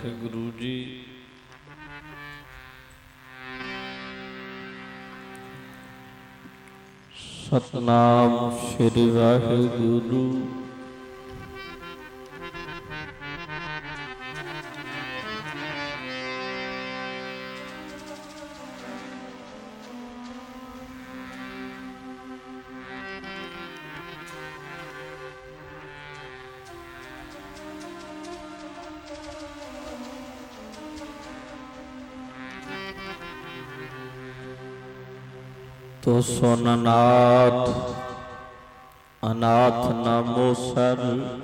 ਵਾਹਿਗੁਰੂ ਜੀ। ਸਤਨਾਮ ਸ੍ਰੀ ਵਾਹਿਗੁਰੂ। ਤੋ ਸੁਨ ਨਾਥ ਅਨਾਥ ਨਾ ਮੋਸਰ,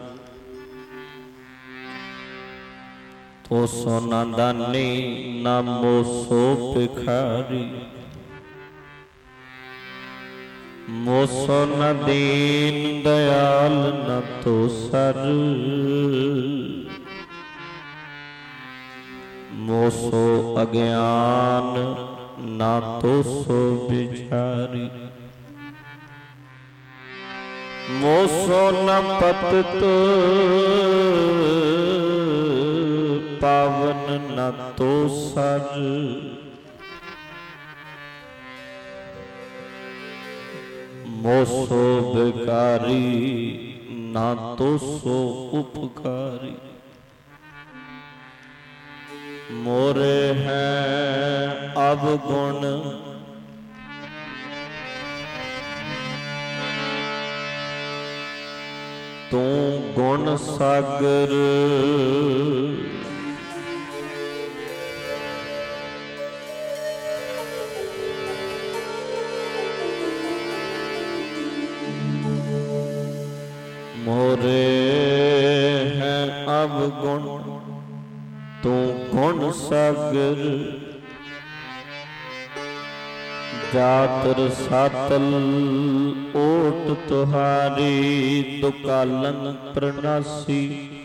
ਤੋ ਸੁਨ ਦਾਨੀ ਨਾ ਮੋਸੋ ਭਿਖਾਰੀ। ਮੋਸੋ ਨ ਦੀਨ ਦਇਆਲ ਨ ਤੋਸਰ, ਮੋਸੋ ਅਗਿਆਨ ਨਾ ਤੋਸੋ ਵਿਚਾਰੀ। ਮੋਸੋ ਨ ਪਤਿਤ ਪਾਵਨ ਨ ਤੋਸਰ, ਮੋਸੋ ਬਿਕਾਰੀ ਨਾ ਤੋਸੋ ਉਪਕਾਰੀ। ਮੋਰੇ ਹੈ ਅਵਗੁਣ ਤੂੰ ਗੁਣ ਸਾਗਰ, ਮੋਰੇ ਹੈ ਅਵਗੁਣ ਤੂੰ ਗੁਣ ਸਾਗਰ। ਜਾਤਰ ਸਾਤਲ ਓਟ ਤੁਹਾਰੀ, ਦੁਕਾਲਨ ਪ੍ਰਣਾਸੀ।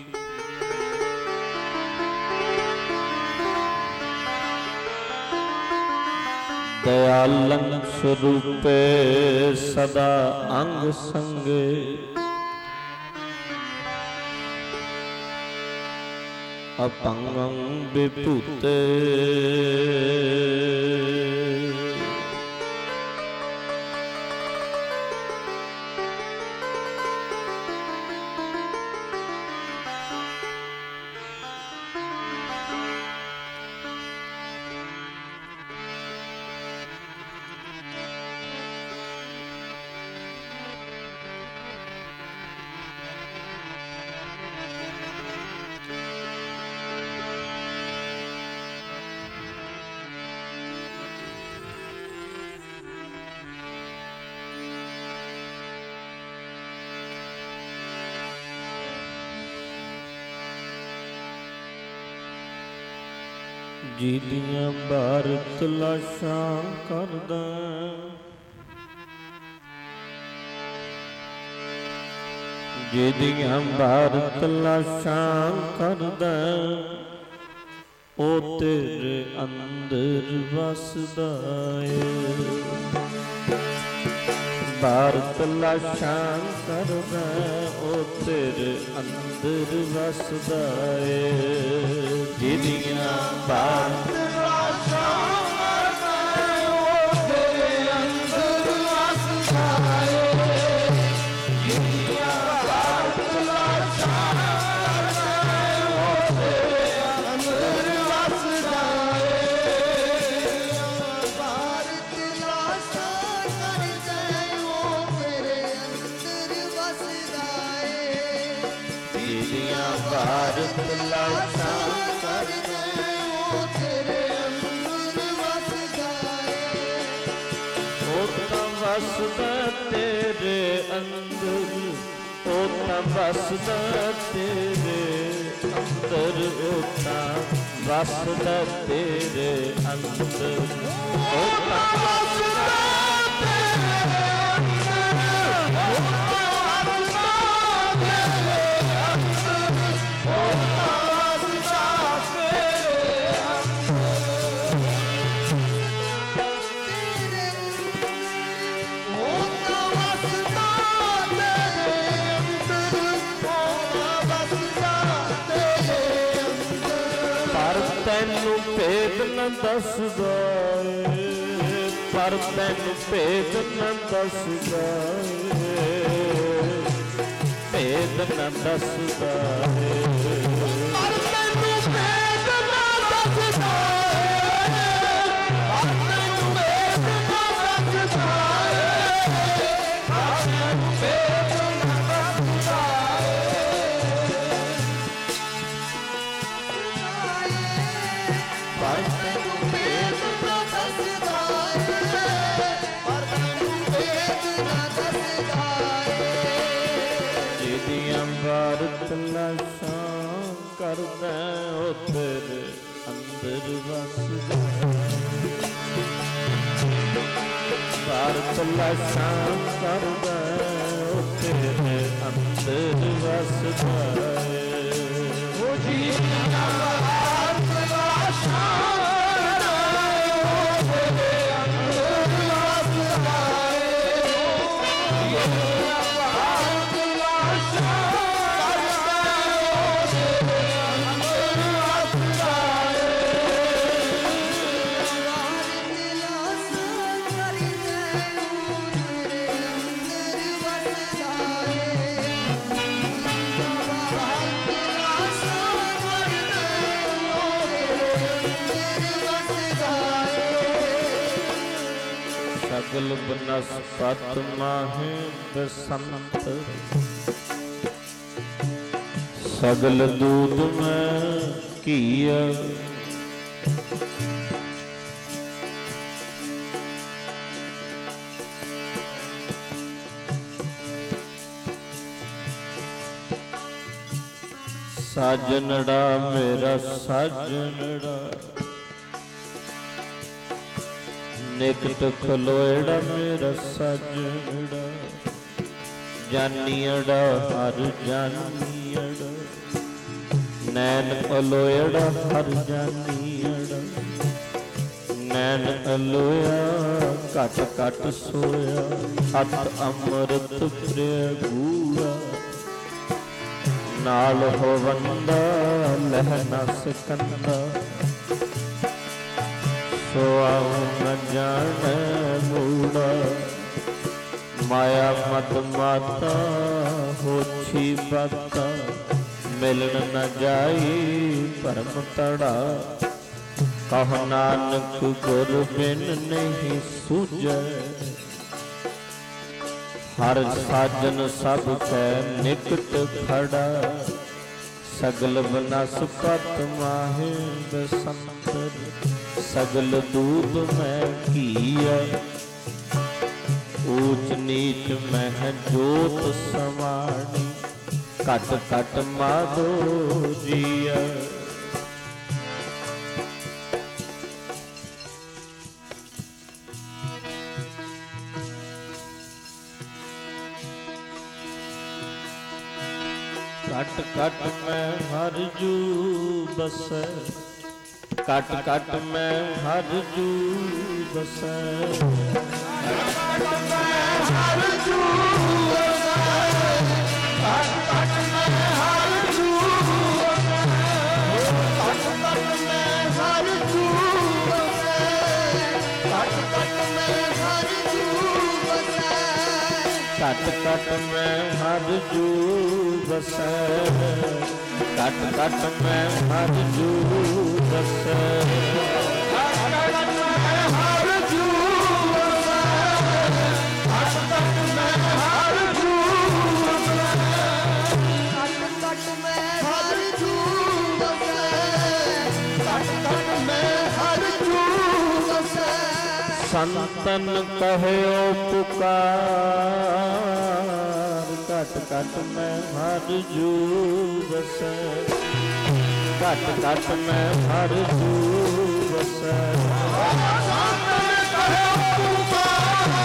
ਦਇਆਲਨ ਸਰੂਪੇ ਸਦਾ ਅੰਗ ਸੰਗੇ। ਅਪੰਗੰ ਵਿਭੂਤੇ ਜਿਹਦੀਆਂ ਭਾਰਤ ਲਾਸ਼ਾਂ ਕਰਦਾ, ਜਿਹਦੀਆਂ ਭਾਰਤ ਲਾਸ਼ਾਂ ਕਰਦਾ, ਉਹ ਤੇਰੇ ਅੰਦਰ ਵਸਦਾ ਏ। ਭਾਰਤ ਲਾਸ਼ਾਂ ਕਰਦਾ, ਉਹ ਤੇਰੇ ਅੰਦਰ ਵਸਦਾ ਏ। ਜਿਹਦੀਆਂ ਭਾਰਤ ਲਾਸ਼ਾਂ ਕਰਦਾ, ਉਹ ਤੇਰੇ ਅੰਦਰ ਵਸਦਾ ਏ। ਜਿਹਦੀਆਂ ਭਾਰਤ ਲਾਸ਼ਾਂ ਕਰਦਾ, ਉਹ ਤੇਰੇ ਅੰਦਰ ਵਸਦਾ ਏ। ਭਾਰਤ ਲਾਸ਼ਾਂ ਕਰਦਾ, ਉਹ ਤੇਰੇ ਅੰਦਰ ਵਸਦਾ ਏ। ਜਿਹਦੀਆਂ ਭਾਰਤ ਲਾਸ਼ਾਂ ਵਸਦਾ ਤੇਰੇ ਅੰਦਰ, ਉਹ ਤਾਂ ਵਸਦਾ ਤੇਰੇ ਅੰਦਰ, ਉਹ ਤਾਂ ਵਸਦਾ ਤੇਰੇ ਅੰਦਰ, ਉਹ ਤਾਂ ਵਸਦਾ ਤੇਰੇ ਅੰਦਰ, ਉਹ ਤਾਂ ਵਸਦਾ ਤੇਰੇ ਅੰਦਰ, ਉਹ ਤਾਂ ਵਸਦਾ ਤੇਰੇ ਅੰਦਰ। ਭੇਦ ਨ ਦੱਸਦਾ ਏ, ਪਰ ਤੈਨੂੰ ਭੇਦ ਨ ਦੱਸਦਾ ਏ, ਭੇਦ ਨ ਦੱਸਦਾ ਏ, ਪਰ ਤੈਨੂੰ ਭੇਦ ਨ ਦੱਸਦਾ ਏ, ਪਰ ਤੈਨੂੰ ਭੇਦ ਨ ਦੱਸਦਾ ਏ, ਪਰ ਤੈਨੂੰ ਭੇਦ ਨ ਦੱਸਦਾ ਭਾਰਤ ਲਾਸ਼ਾਂ ਕਰਦਾ ਉਹ ਤੇਰੇ ਅੰਦਰ ਵਸਦਾ, ਭਾਰਤ ਲਾਸ਼ਾਂ ਕਰਦਾ ਉਹ ਤੇਰੇ ਅੰਦਰ ਵਸਦਾ ਉਹ ਜੀ ਭਾਰਤ ਲਾਸ਼ਾਂ ਕਰਦਾ ਉਹ ਤੇਰੇ ਅੰਦਰ ਵਸਦਾ ਸਗਲ ਬਨਸਪਤ ਮਾਹੇ ਬਸੰਤ, ਸਗਲ ਦੂਧ ਮੈਂ ਘੀਆ, ਸਾਜਨੜਾ ਮੇਰਾ ਸਾਜਨੜਾ, ਨਿਕਟ ਖਲੋਇੜਾ ਮੇਰਾ ਸਾਜਨੜਾ, ਜਾਨੀੜਾ ਹਰ ਜਾਨੀੜਾ, ਨੈਣ ਅਲੋਇੜਾ ਹਰ ਜਾਨੀੜਾ, ਨੈਣ ਅਲੋਇਆ ਘਟ ਘਟ ਸੋਇਆ, ਅਤ ਅੰਮ੍ਰਿਤ ਪ੍ਰਿਯ ਗੂੜਾ, ਨਾਲ ਹੋਵੰਦਾ ਲਹਿ ਨਾ ਸਿਕੰਦਾ, ਸੋ ਆਉ ਨ ਜਾਣੈ ਮੂੜਾ, ਮਾਇਆ ਮਤ ਮਾਤਾ ਹੋਛੀ ਬਾਤਾ, ਮਿਲਣ ਨ ਜਾਈ ਭਰਮ ਤੜਾ, ਕਹੁ ਨਾਨਕ ਗੁਰ ਬਿਨ ਨਹੀਂ ਸੂਝੈ, ਹਰ ਸਾਜਨ ਸਭ ਕੈ ਨਿਕਟ ਖੜਾ, ਸਗਲ ਬਨਸਪਤ ਮਾਹੇ ਬਸੰਤਰ, ਸਗਲ ਦੂਧ ਮੈਂ ਘੀਆ, ਊਚ ਨੀਚ ਮਹਿ ਜੋਤ ਸਮਾਣੀ, ਘਟ ਘਟ ਮਾਧੋ ਜੀਆ। ਘਟ ਘਟ ਮੈਂ ਹਰ ਜੂ ਬਸੈ, ਘਟ ਘਟ ਮੈਂ ਹਰ ਜੂ ਬਸੈ, ਘਟ ਘਟ ਮੈਂ ਹਰ ਜੂ ਬਸੈ, ਘਟ ਘਟ ਮੈਂ ਹਰ ਜੂ ਬਸੈ, ਘਟ ਘਟ ਮੈਂ ਹਰ ਜੂ ਬਸੈ, ਘਟ ਘਟ ਮੈਂ ਹਰ ਜੂ ਬਸੈ, ਘਟ ਘਟ ਮੈਂ ਹਰ ਜੂ ਬਸੈ, ਘਟ ਘਟ ਮੈਂ ਹਰ ਜੂ ਬਸੈ, ਘਟ ਘਟ ਮੈਂ ਹਰ ਜੂ ਬਸੈ, ਘਟ ਘਟ ਮੈਂ ਹਰ ਜੂ ਬਸੈ, ਘਟ ਘਟ ਮੈਂ ਹਰ ਜੂ ਬਸੈ, ਘਟ ਘਟ ਮੈਂ ਹਰ ਜੂ ਬਸੈ। ਸੰਤਨ ਕਹਿਓ ਪੁਕਾਰ, ਘਟ ਘਟ ਮੈਂ ਹਰ ਜੂ ਬਸੈ, ਘਟ ਘਟ ਮੈਂ ਹਰ ਜੂ ਬਸੈ। ਸੰਤਨ ਕਹਿਓ ਪੁਕਾਰ,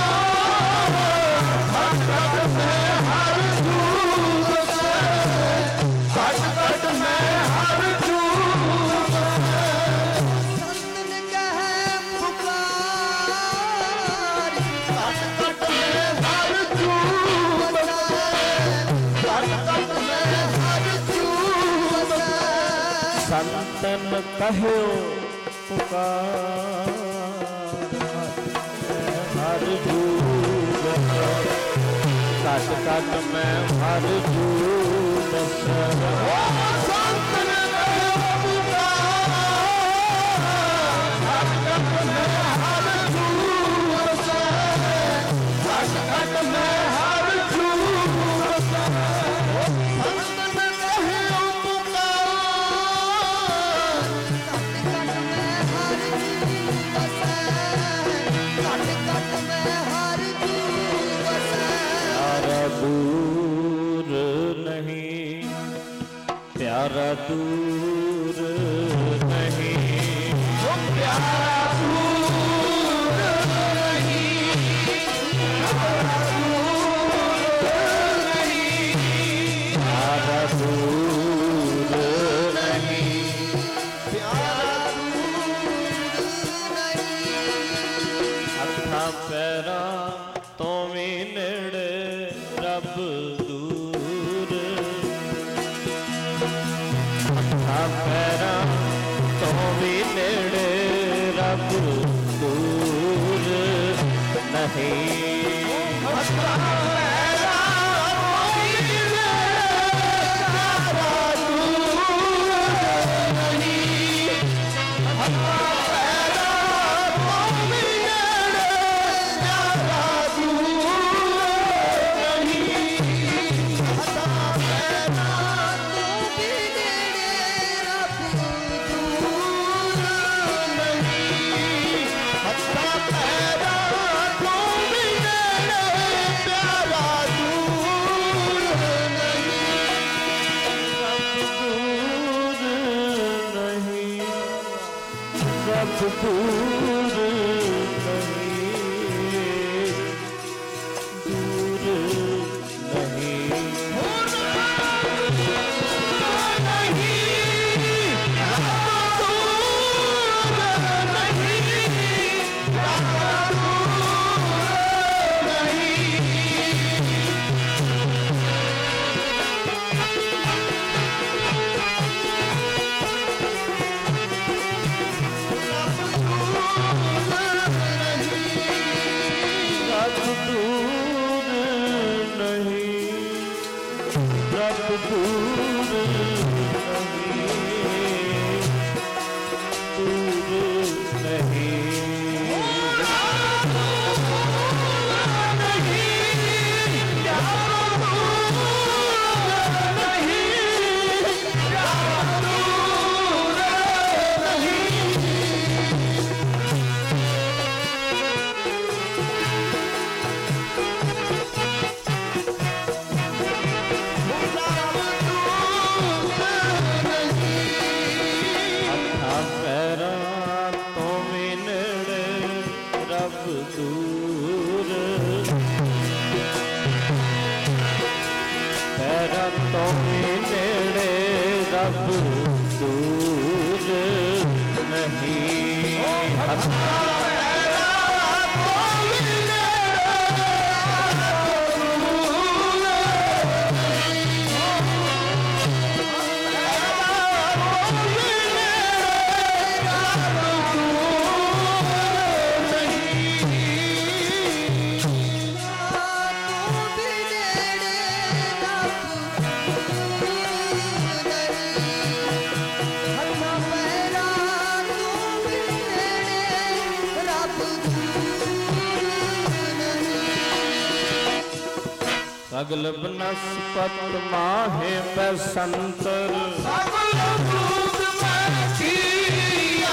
ਘਟ ਘਟ ਮੈਂ ਹਰ ਜੂ ਬਸੈ, ਘਟ ਘਟ ਮੈਂ ਹਰ ਜੂ ਬਸੈ। ਸੰਤਨ ਕਹਿ ਪੁਕਾਰ, ਘਟ ਘਟ ਮੈਂ ਹਰ ਜੂ ਸੰਤਨ ਕਹਿਓ उपकार हर जूग कट कट मैं हर जूग दूर नहीं प्यारा दूर नहीं प्यारा दूर नहीं प्यारा दूर नहीं प्यारा दूर नहीं हथा पैरा तो भी नेड़े रब दूर हथा पैरा तो भी नेड़े रब दूर नहीं हथा पैरा तो भी दूर सगल बनस्पत माहे बसंतर सगल दूध में खीरिया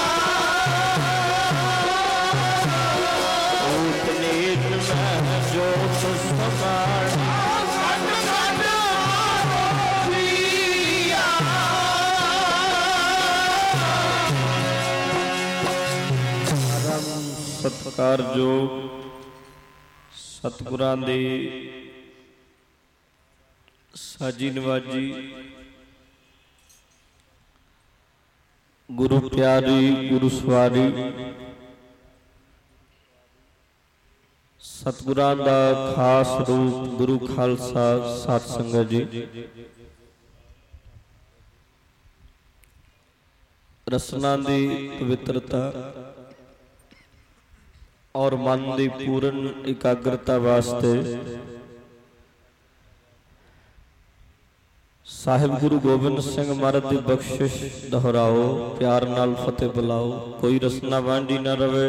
ऊट नीट में जोत समाना सत्कार जो सतगुरां दे साजी नवाजी गुरु प्यारी गुरु सवारी सतगुरां दा खास रूप गुरु खालसा सत संगत जी ਰਸਨਾ ਦੀ ਪਵਿੱਤਰਤਾ और मन की पूर्ण एकाग्रता वास्ते साहिब गुरु गोबिंद सिंह महाराज की बख्शिश दोहराओ, प्यार नाल फतेह बुलाओ। कोई रसना वांडी ना रवे।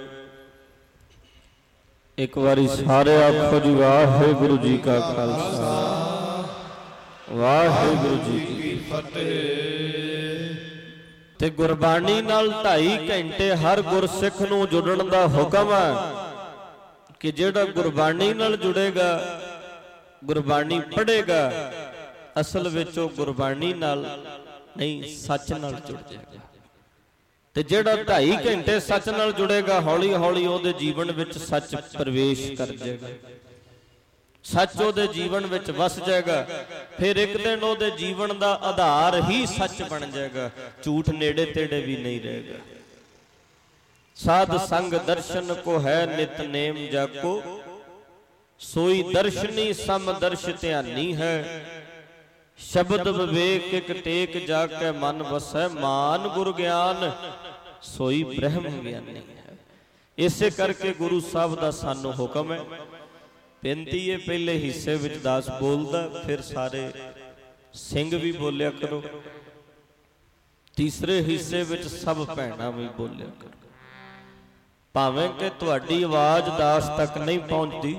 एक बारी सारे आखो जी वाहिगुरु जी का खालसा वाहिगुरु जी की फतेह। ते गुरबाणी नाल 2.5 घंटे हर गुरसिख नूं जुड़न दा हुक्म है कि जिहड़ा गुरबाणी नाल जुड़ेगा, गुरबाणी पढ़ेगा, असल विच ओह गुरबाणी नाल नहीं सच नाल जुड़ जाएगा। ते जिहड़ा 2.5 घंटे सच नाल जुड़ेगा, हौली हौली ओहदे जीवन विच सच प्रवेश कर जाएगा, सच ओहदे जीवन विच वस जाएगा। फिर एक दिन ओहदे जीवन का आधार ही सच बन जाएगा, झूठ नेड़े तेड़े भी नहीं रहेगा। साध संग दर्शन को है नितनेम जाको, सोई दर्शनी सम दर्श ध्यानी है। शब्द विवेक एक टेक जाके मन वसै, मान गुर ज्ञान सोई ब्रह्म ज्ञानी है। इसे करके गुरु साहब का सानू हुक्म है। बेनती है पहले हिस्से विच दास बोलदा, फिर सारे सिंह भी बोलिया करो। तीसरे हिस्से विच सब भैणां भी बोलिया करो। भावें कि तुहाडी आवाज़ दास तक नहीं पहुंचती,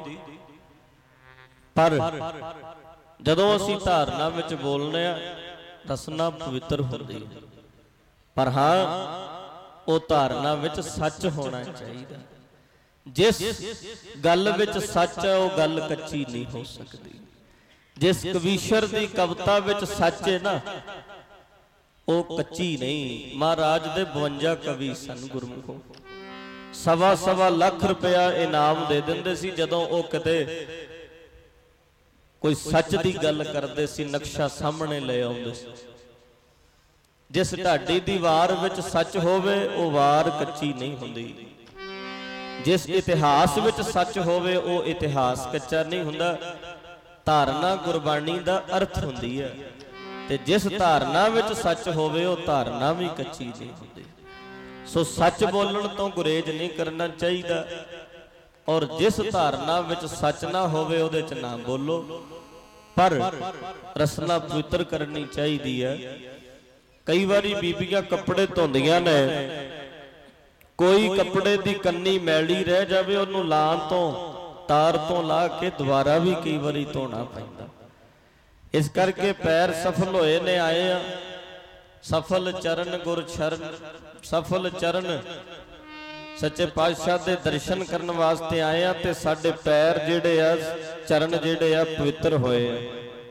पर जदों असीं धारना विच बोलने आ रसना पवित्र हुंदी है। पर हाँ, वो धारना विच सच होना चाहिए। जिस गल विच सच है वो गल कच्ची नहीं हो सकती। जिस कवीशर की कविता विच सच है ना, वो कच्ची नहीं। महाराज दे 52 कवि सन गुरमुखों, 1.25 लाख रुपया इनाम दे दिंदे सी जदों वो किते कोई सच की गल करते सी, नक्शा सामने ले आउंदे सी। जिस ढाडी दी वार विच सच होवे वो वार कच्ची नहीं हुंदी। जिस इतिहास विच सच होवे वो इतिहास कच्चा नहीं हुंदा। धारना गुरबाणी दा अर्थ हुंदी है, ते जिस धारना विच सच होवे वो धारना भी कच्ची नहीं हुंदी। सो सच बोलण तो गुरेज नहीं करना चाहिए, और जिस धारना विच सच ना होवे उहदे च ना बोलो। पर रसना पवित्र करनी चाहिए है। कई बारी बीबियां कपड़े धोंदियां ने, कोई कपड़े दी कन्नी मैली रह जावे, उन्होंने लान तो तार तो ला के दोबारा भी कई बारी धोना पैंदा। इस करके पैर सफल होए ने आए आ। सफल चरण गुर शरण, सफल चरण सच्चे पातशाह दे दर्शन करने वास्ते आए आ। ते साडे पैर जिहड़े आ, चरण जिहड़े आ पवित्र होए आ।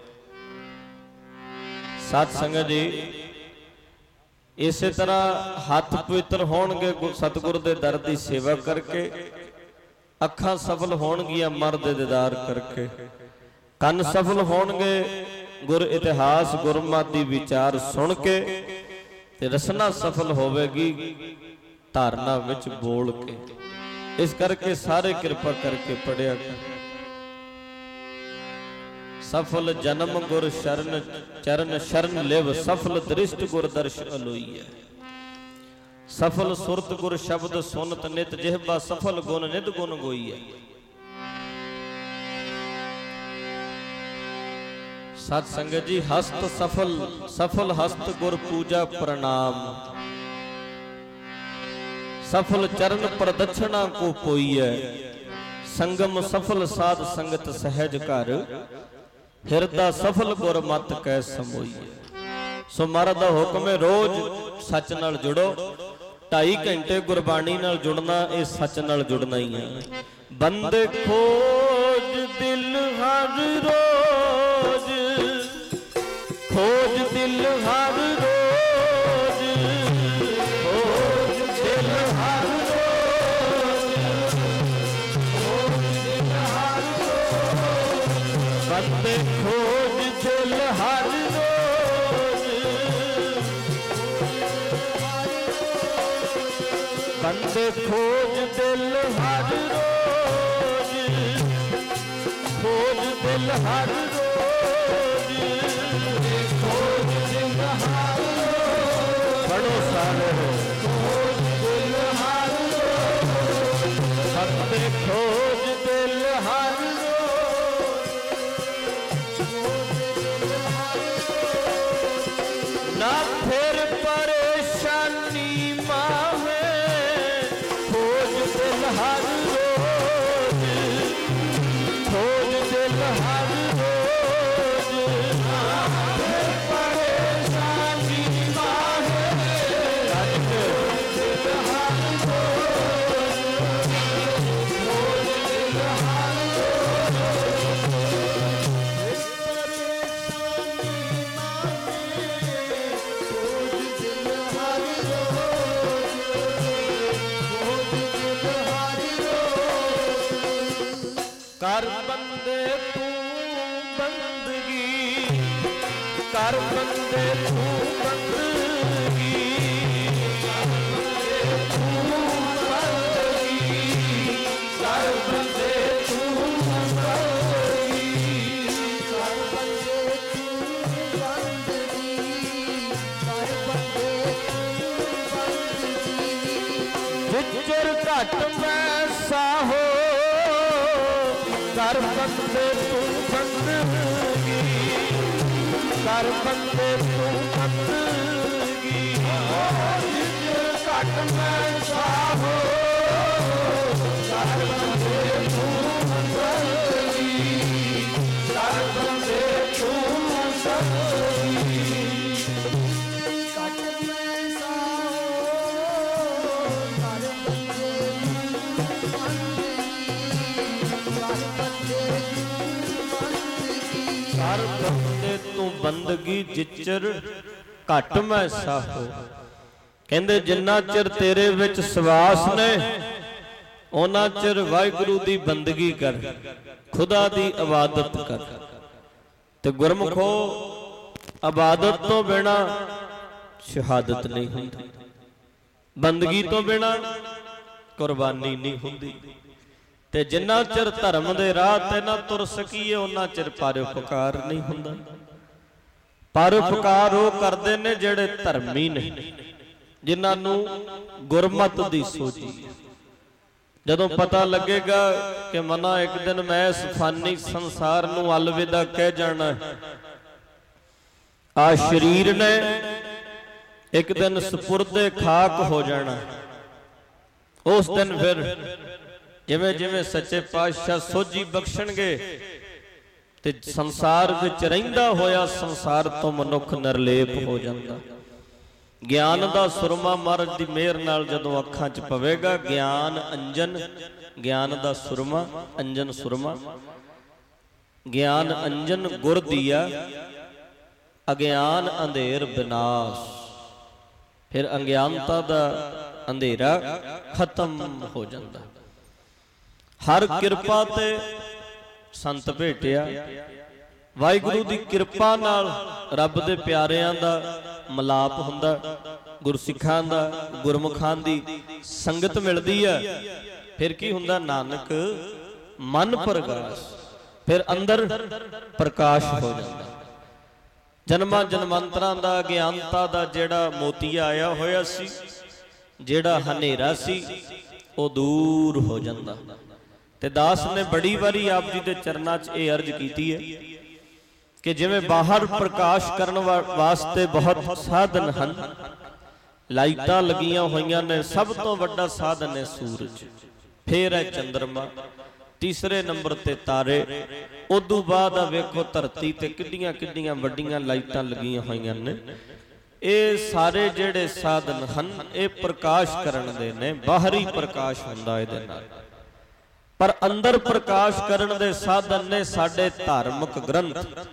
साध संगत जी, इसे तरह हाथ पवित्र होणगे सतगुरु दे दर दी सेवा करके, अखां सफल होणगियां मर दे दीदार करके, कन सफल होणगे गुर इतिहास गुरमत दी विचार सुन के, ते रसना सफल होवेगी धारना विच बोल के। इस करके सारे कृपा करके पढ़िया कर। सफल जन्म गुर शरण चरण शरण लिव, सफल दृष्ट गुर दर्श अलोईया। सफल सुरत गुर शब्द सुनत नित, जिहबा सफल गुण नित गुण गोईया। सत संगत जी, हस्त सफल सफल हस्त गुर पूजा प्रणाम। सफल चरण प्रदक्षिणा को पोईया। संगम सफल साध संगत सहज घर, हिरदा सफल गुर मत कै समोईए। सो महाराज दा हुक्म है, रोज सच नाल जुड़ो। 2.5 घंटे गुरबाणी नाल जुड़ना, ये सच नाल जुड़ना ही है। बंदे खोज दिल हर रोज, खोज दिल हर रोज, खोज दिल हर रोज, खोज दिल हर रोज। बंदे खोज दिल हर रोज, बंदे खोज दिल हर रोज, खोज दिल हर रोज, खोज दिल हर रोज। पढ़ो सारे हो। खोज दिल हर रोज, सत्य खोज दिल हर रोज, ना फिर परेशानी माहे, खोज दिल हर रोज, खोज दिल हर रोज, ना फिर परेशानी माहे, खोज दिल हर रोज, खोज दिल हर रोज, परेशानी माहे, खोज दिल हर रोज, खोज दिल हर रोज। कर बंदे तू बंदगी, कर बंदे तू बंदगी, कर बंदे तू बंदगी, कर बंदे तू बंदगी, कर बंदे तू बंदगी, कर बंदे तू बंदगी। जिचर घट मैं साहो, कर बंदे तू बंदगी, कर बंदे तू बंदगी। जिचर घट मैं साहो, कर बंदे तू बंदगी, कर बंदे तू बंदगी। घट मैं साहो, कर बंदे कर बंदे तू बंदगी, जिचर घट मैं साहो। कहंदे जिन्ना चिर तेरे विच सवास ने, उन्ना चिर वाहिगुरू दी बंदगी कर, खुदा दी इबादत कर। ते गुरमुखो इबादत तो बिना शहादत नहीं हुंदी, बंदगी तो बिना कुर्बानी नहीं हुंदी। ते जिन्ना चिर धर्म दे राह ते ना तुर सकीए, उन्ना चिर परोपकार नहीं हुंदा। परोपकार वो करदे ने जिहड़े धर्मी ने, जिन्हां नूं गुरमत दी सोची। जदों पता लगेगा कि मना एक दिन मैं इस फानी संसार नूं अलविदा कह जाना, आ शरीर ने एक दिन सुपुर्दे खाक हो जाना। उस दिन फिर जिवें जिवें सच्चे पातशाह सोझी बख्शणगे ते संसार विच रहिंदा होया संसार तो मनुख निर्लेप हो जांदा। ज्ञान दा सुरमा महाराज दी मेहर नाल जदों अखां च पवेगा, ज्ञान अंजन, ज्ञान दा सुरमा अंजन सुरमा, ज्ञान अंजन गुर दिया, अज्ञान अंधेर विनाश। फिर अज्ञानता दा अंधेरा खत्म हो जाता। हर किरपा ते संत भेटिया, वाहिगुरू दी किरपा नाल रब दे प्यारियां दा मलाप हुंदा, गुरसिखां दा गुरमुखां दी संगत मिलदी है। फिर की हुंदा, नानक मन प्रकाश, फिर अंदर प्रकाश हो जाता। जन्मां जन्मांतरां दा अज्ञानता दा जेड़ा मोतिया आया होया सी, जेड़ा हनेरा सी, वो दूर हो जाता। ते दास ने बड़ी बारी आप जी के चरनां च ये अर्ज की है कि जिवें बाहर प्रकाश करने वास्ते बहुत साधन हैं, लाइटां लगियां होइयां ने, सब तो वड्डा साधन है सूरज, फिर है चंद्रमा, तीसरे नंबर ते तारे, उदों बाद वेखो धरती ते किड्डियां किड्डियां वड्डियां लाइटां लगियां होइयां ने। ये सारे जेड़े साधन हैं ये प्रकाश करन दे ने, बाहरी प्रकाश हुंदा इहदे नाल। पर अंदर प्रकाश करन दे साधन ने साडे धार्मिक ग्रंथ।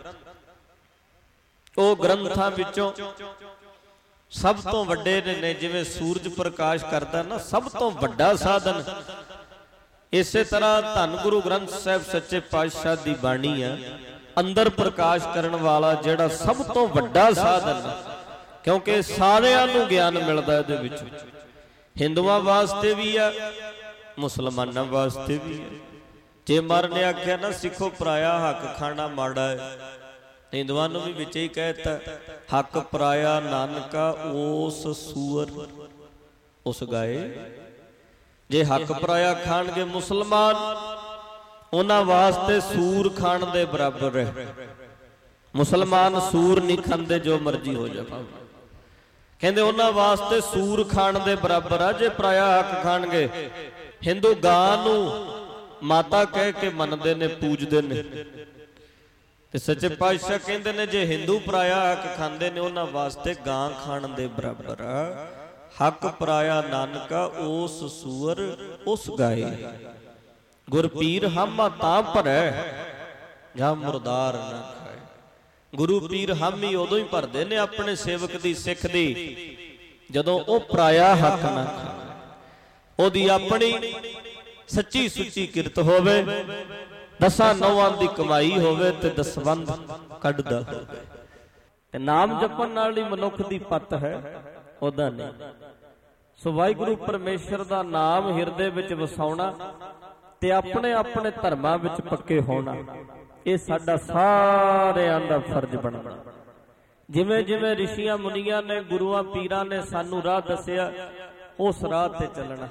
वो ग्रंथां विचों सब तो वड्डे ने, जिवें सूरज प्रकाश करदा ना, सब तो वड्डा साधन। इसे तरह धन गुरु ग्रंथ साहिब सच्चे पातशाह दी बाणी है, अंदर प्रकाश करन वाला जेड़ा सब तो वड्डा साधन, क्योंकि सारियां नूं ज्ञान मिलदा इहदे विच। हिंदुआं वास्ते भी है, मुसलमानां वास्ते भी है। जे मर ने आख्या ना सिखो पराया हक खाना माड़ा है, हिंदुआं नूं भी विच ही कहता हक पराया नानका ओस सूअर उस गाए। जे हक पराया खाणगे मुसलमान, उन्हां वास्ते सूर खाण दे बराबर है। मुसलमान सूर नहीं खांदे, जो मर्जी हो जाए। कहंदे उन्हां वास्ते सूर खाण दे बराबर आ जे पराया हक खाणगे। हिंदू गां नूं माता कह के मनदे ने, पूजदे ने। ते सच्चे पातशाह कहंदे ने जे हिंदू पराया हक खांदे ने, उन्हां वास्ते गां खाण दे बराबर आ। हक पराया नानका ओस सूअर उस गाए। गुर पीर हामा तां भरै जां मुरदार ना खाए। गुरु पीर हामी उदों ही भरदे ने अपने सेवक दी, सिख दी, जदों ओ पराया हक ना खाए। ओदी अपनी सच्ची सुच्ची किरत होवे, दसां नौवां दी कमाई होवे ते दसवंध कढदा होवे। ते नाम जपण नाल ही मनुख दी पत है, ओदा नहीं। सो वाहिगुरू परमेश्वर दा नाम हिरदे विच वसाउणा ते अपने अपने धर्मां विच पक्के होना, ये साडा सारिआं दा फर्ज बनदा। जिवें जिवें ऋषियां मुनियां ने, गुरुआं पीरां ने सानू राह दसिया, उस राह ते चलना।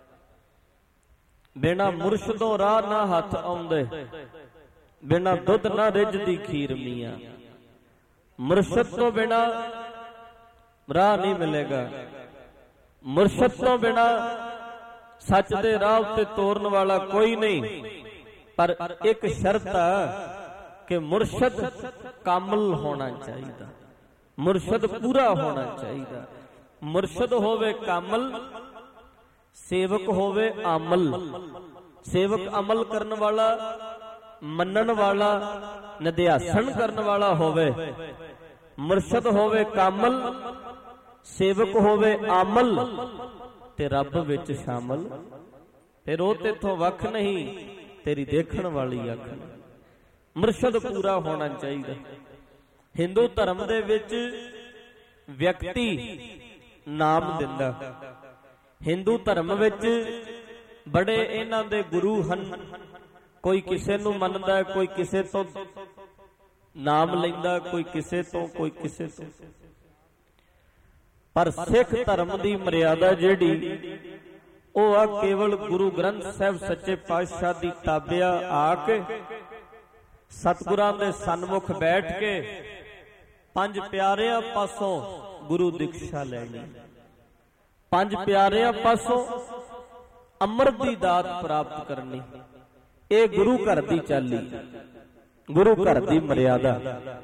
बिना मुरशदों राह ना हथ आउंदे, बिना दुध ना रिझदी खीर मियां। मुरशद तो बिना राह नहीं मिलेगा। मुरशद तो बिना सच दे राह उत्ते तोरन वाला कोई नहीं। पर एक शर्त है कि मुरशद कामल होना चाहिए, मुरशद पूरा होना चाहिए। मुरशद होवे कामल, सेवक होवे अमल। सेवक अमल करन वाला, मनन वाला, निध्यासन करन वाला होवे। मुरशद होवे कामल, सेवक होवे अमल, ते रब विच शामल। फिर वो तेथों वख नहीं, तेरी देखण वाली अख। मुरशद पूरा होना चाहिए। हिंदू धर्म दे विच व्यक्ति नाम दिंदा। हिंदू धर्म विच बड़े इन्हां दे गुरु हन। कोई किसे नूं मनदा, कोई किसे तो नाम लैंदा, कोई किसे तो, कोई किसे तो। पर सिख धर्म दी मर्यादा जिहड़ी ओ आ केवल गुरु ग्रंथ साहिब सच्चे पातशाह दी ताबिया आके सतगुरां दे सन्मुख बैठ के पंज प्यारिਆਂ पासों गुरु दीक्षा लैनी। पंज प्यारिਆਂ पासों अमृत दी दात प्राप्त करनी। ये गुरु घर दी चाली, गुरु घर दी मर्यादा।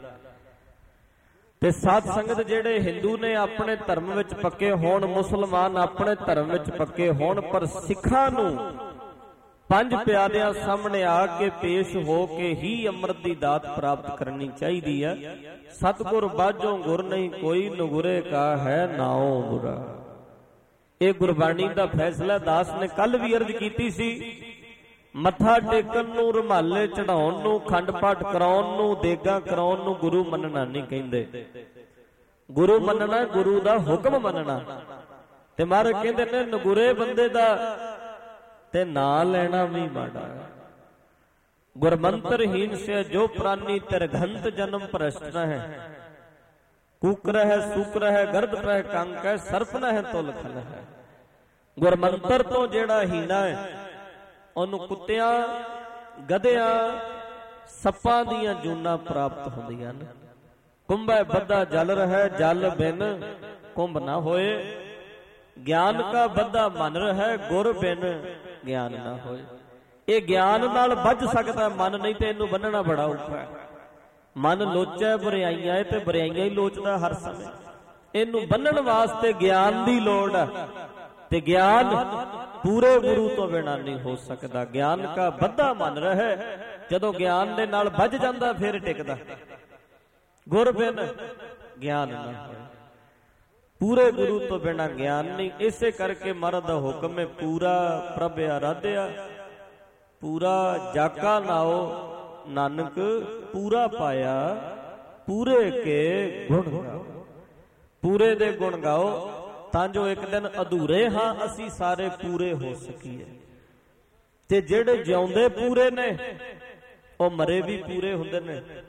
ते साध संगत जेड़े हिंदू ने अपने धर्म विच पक्के होण, मुसलमान अपने धर्म विच पक्के होण, पर सिखां नूं पंज प्यारिਆਂ सामने आके पेश हो के ही अमृत दी दात प्राप्त करनी चाहिदी है। सतगुर बाझों गुर नहीं कोई, नुगुरे का है नाओ बुरा। ये गुरबाणी दा फैसला। दास ने कल भी अर्ज कीती सी, मत्था टेकन नूं, रुमाले चढ़ाउण नूं, खंड पाठ कराउण नूं, देगां कराउण नूं गुरु मनना नहीं कहिंदे। गुरु मनना गुरु दा हुक्म मनना। ते महाराज कहंदे ने नगुरे बंदे दा ते नां लेना भी माड़ा। गुरमंत्रहीन से जो प्राणी तिरघंत जन्म भ्रष्ट न है। कुकर है, सुकर है, गर्द पै कंक है, सर्प न है तो लखन है। गुरमंत्र तो जेड़ा हीना है, ਉਹਨੂੰ ਕੁੱਤਿਆਂ, ਗਧਿਆਂ, ਸੱਪਾਂ ਦੀਆਂ ਜੂਨਾਂ ਪ੍ਰਾਪਤ ਹੁੰਦੀਆਂ ਨੇ। ਕੁੰਭੈ ਬੱਧਾ ਜਲ ਰਹਿ, ਜਲ ਬਿਨ ਕੁੰਭ ਨਾ ਹੋਏ। ਗਿਆਨ ਕਾ ਬੱਧਾ ਮਨ ਰਹਿ, ਗੁਰ ਬਿਨ ਗਿਆਨ ਨਾ ਹੋਏ। ਇਹ ਗਿਆਨ ਨਾਲ ਵੱਜ ਸਕਦਾ, ਮਨ ਨਹੀਂ ਤੇ ਇਹਨੂੰ ਬੰਨਣਾ ਬੜਾ ਔਖਾ ਹੈ। ਮਨ ਲੋਚੈ ਬੁਰਾਈਆਂ ਤੇ ਬੁਰਾਈਆਂ ਹੀ ਲੋਚਦਾ ਹਰ ਸਮੇਂ। ਇਹਨੂੰ ਬੰਨਣ ਵਾਸਤੇ ਗਿਆਨ ਦੀ ਲੋੜ ਹੈ। ते ज्ञान पूरे गुरु तो बिना नहीं हो सकता। ज्ञान का बद्धा मन रहे, जदों ज्ञान दे नाल बज जांदा फिर टिकदा। गुर बिन ज्ञान ना होए, पूरे गुरु तो बिना ज्ञान नहीं। इसे करके महाराज दा हुक्म है पूरा प्रभ आराध्या, पूरा जाका नाओ नानक पूरा पाया, पूरे के गुण गाओ। पूरे दे गुण गाओ ਤਾਂ ਜੋ ਇੱਕ ਦਿਨ ਅਧੂਰੇ ਹਾਂ ਅਸੀਂ ਸਾਰੇ ਪੂਰੇ ਹੋ ਸਕੀਏ। ਤੇ ਜਿਹੜੇ ਜਿਉਂਦੇ ਪੂਰੇ ਨੇ ਉਹ ਮਰੇ ਵੀ ਪੂਰੇ ਹੁੰਦੇ ਨੇ।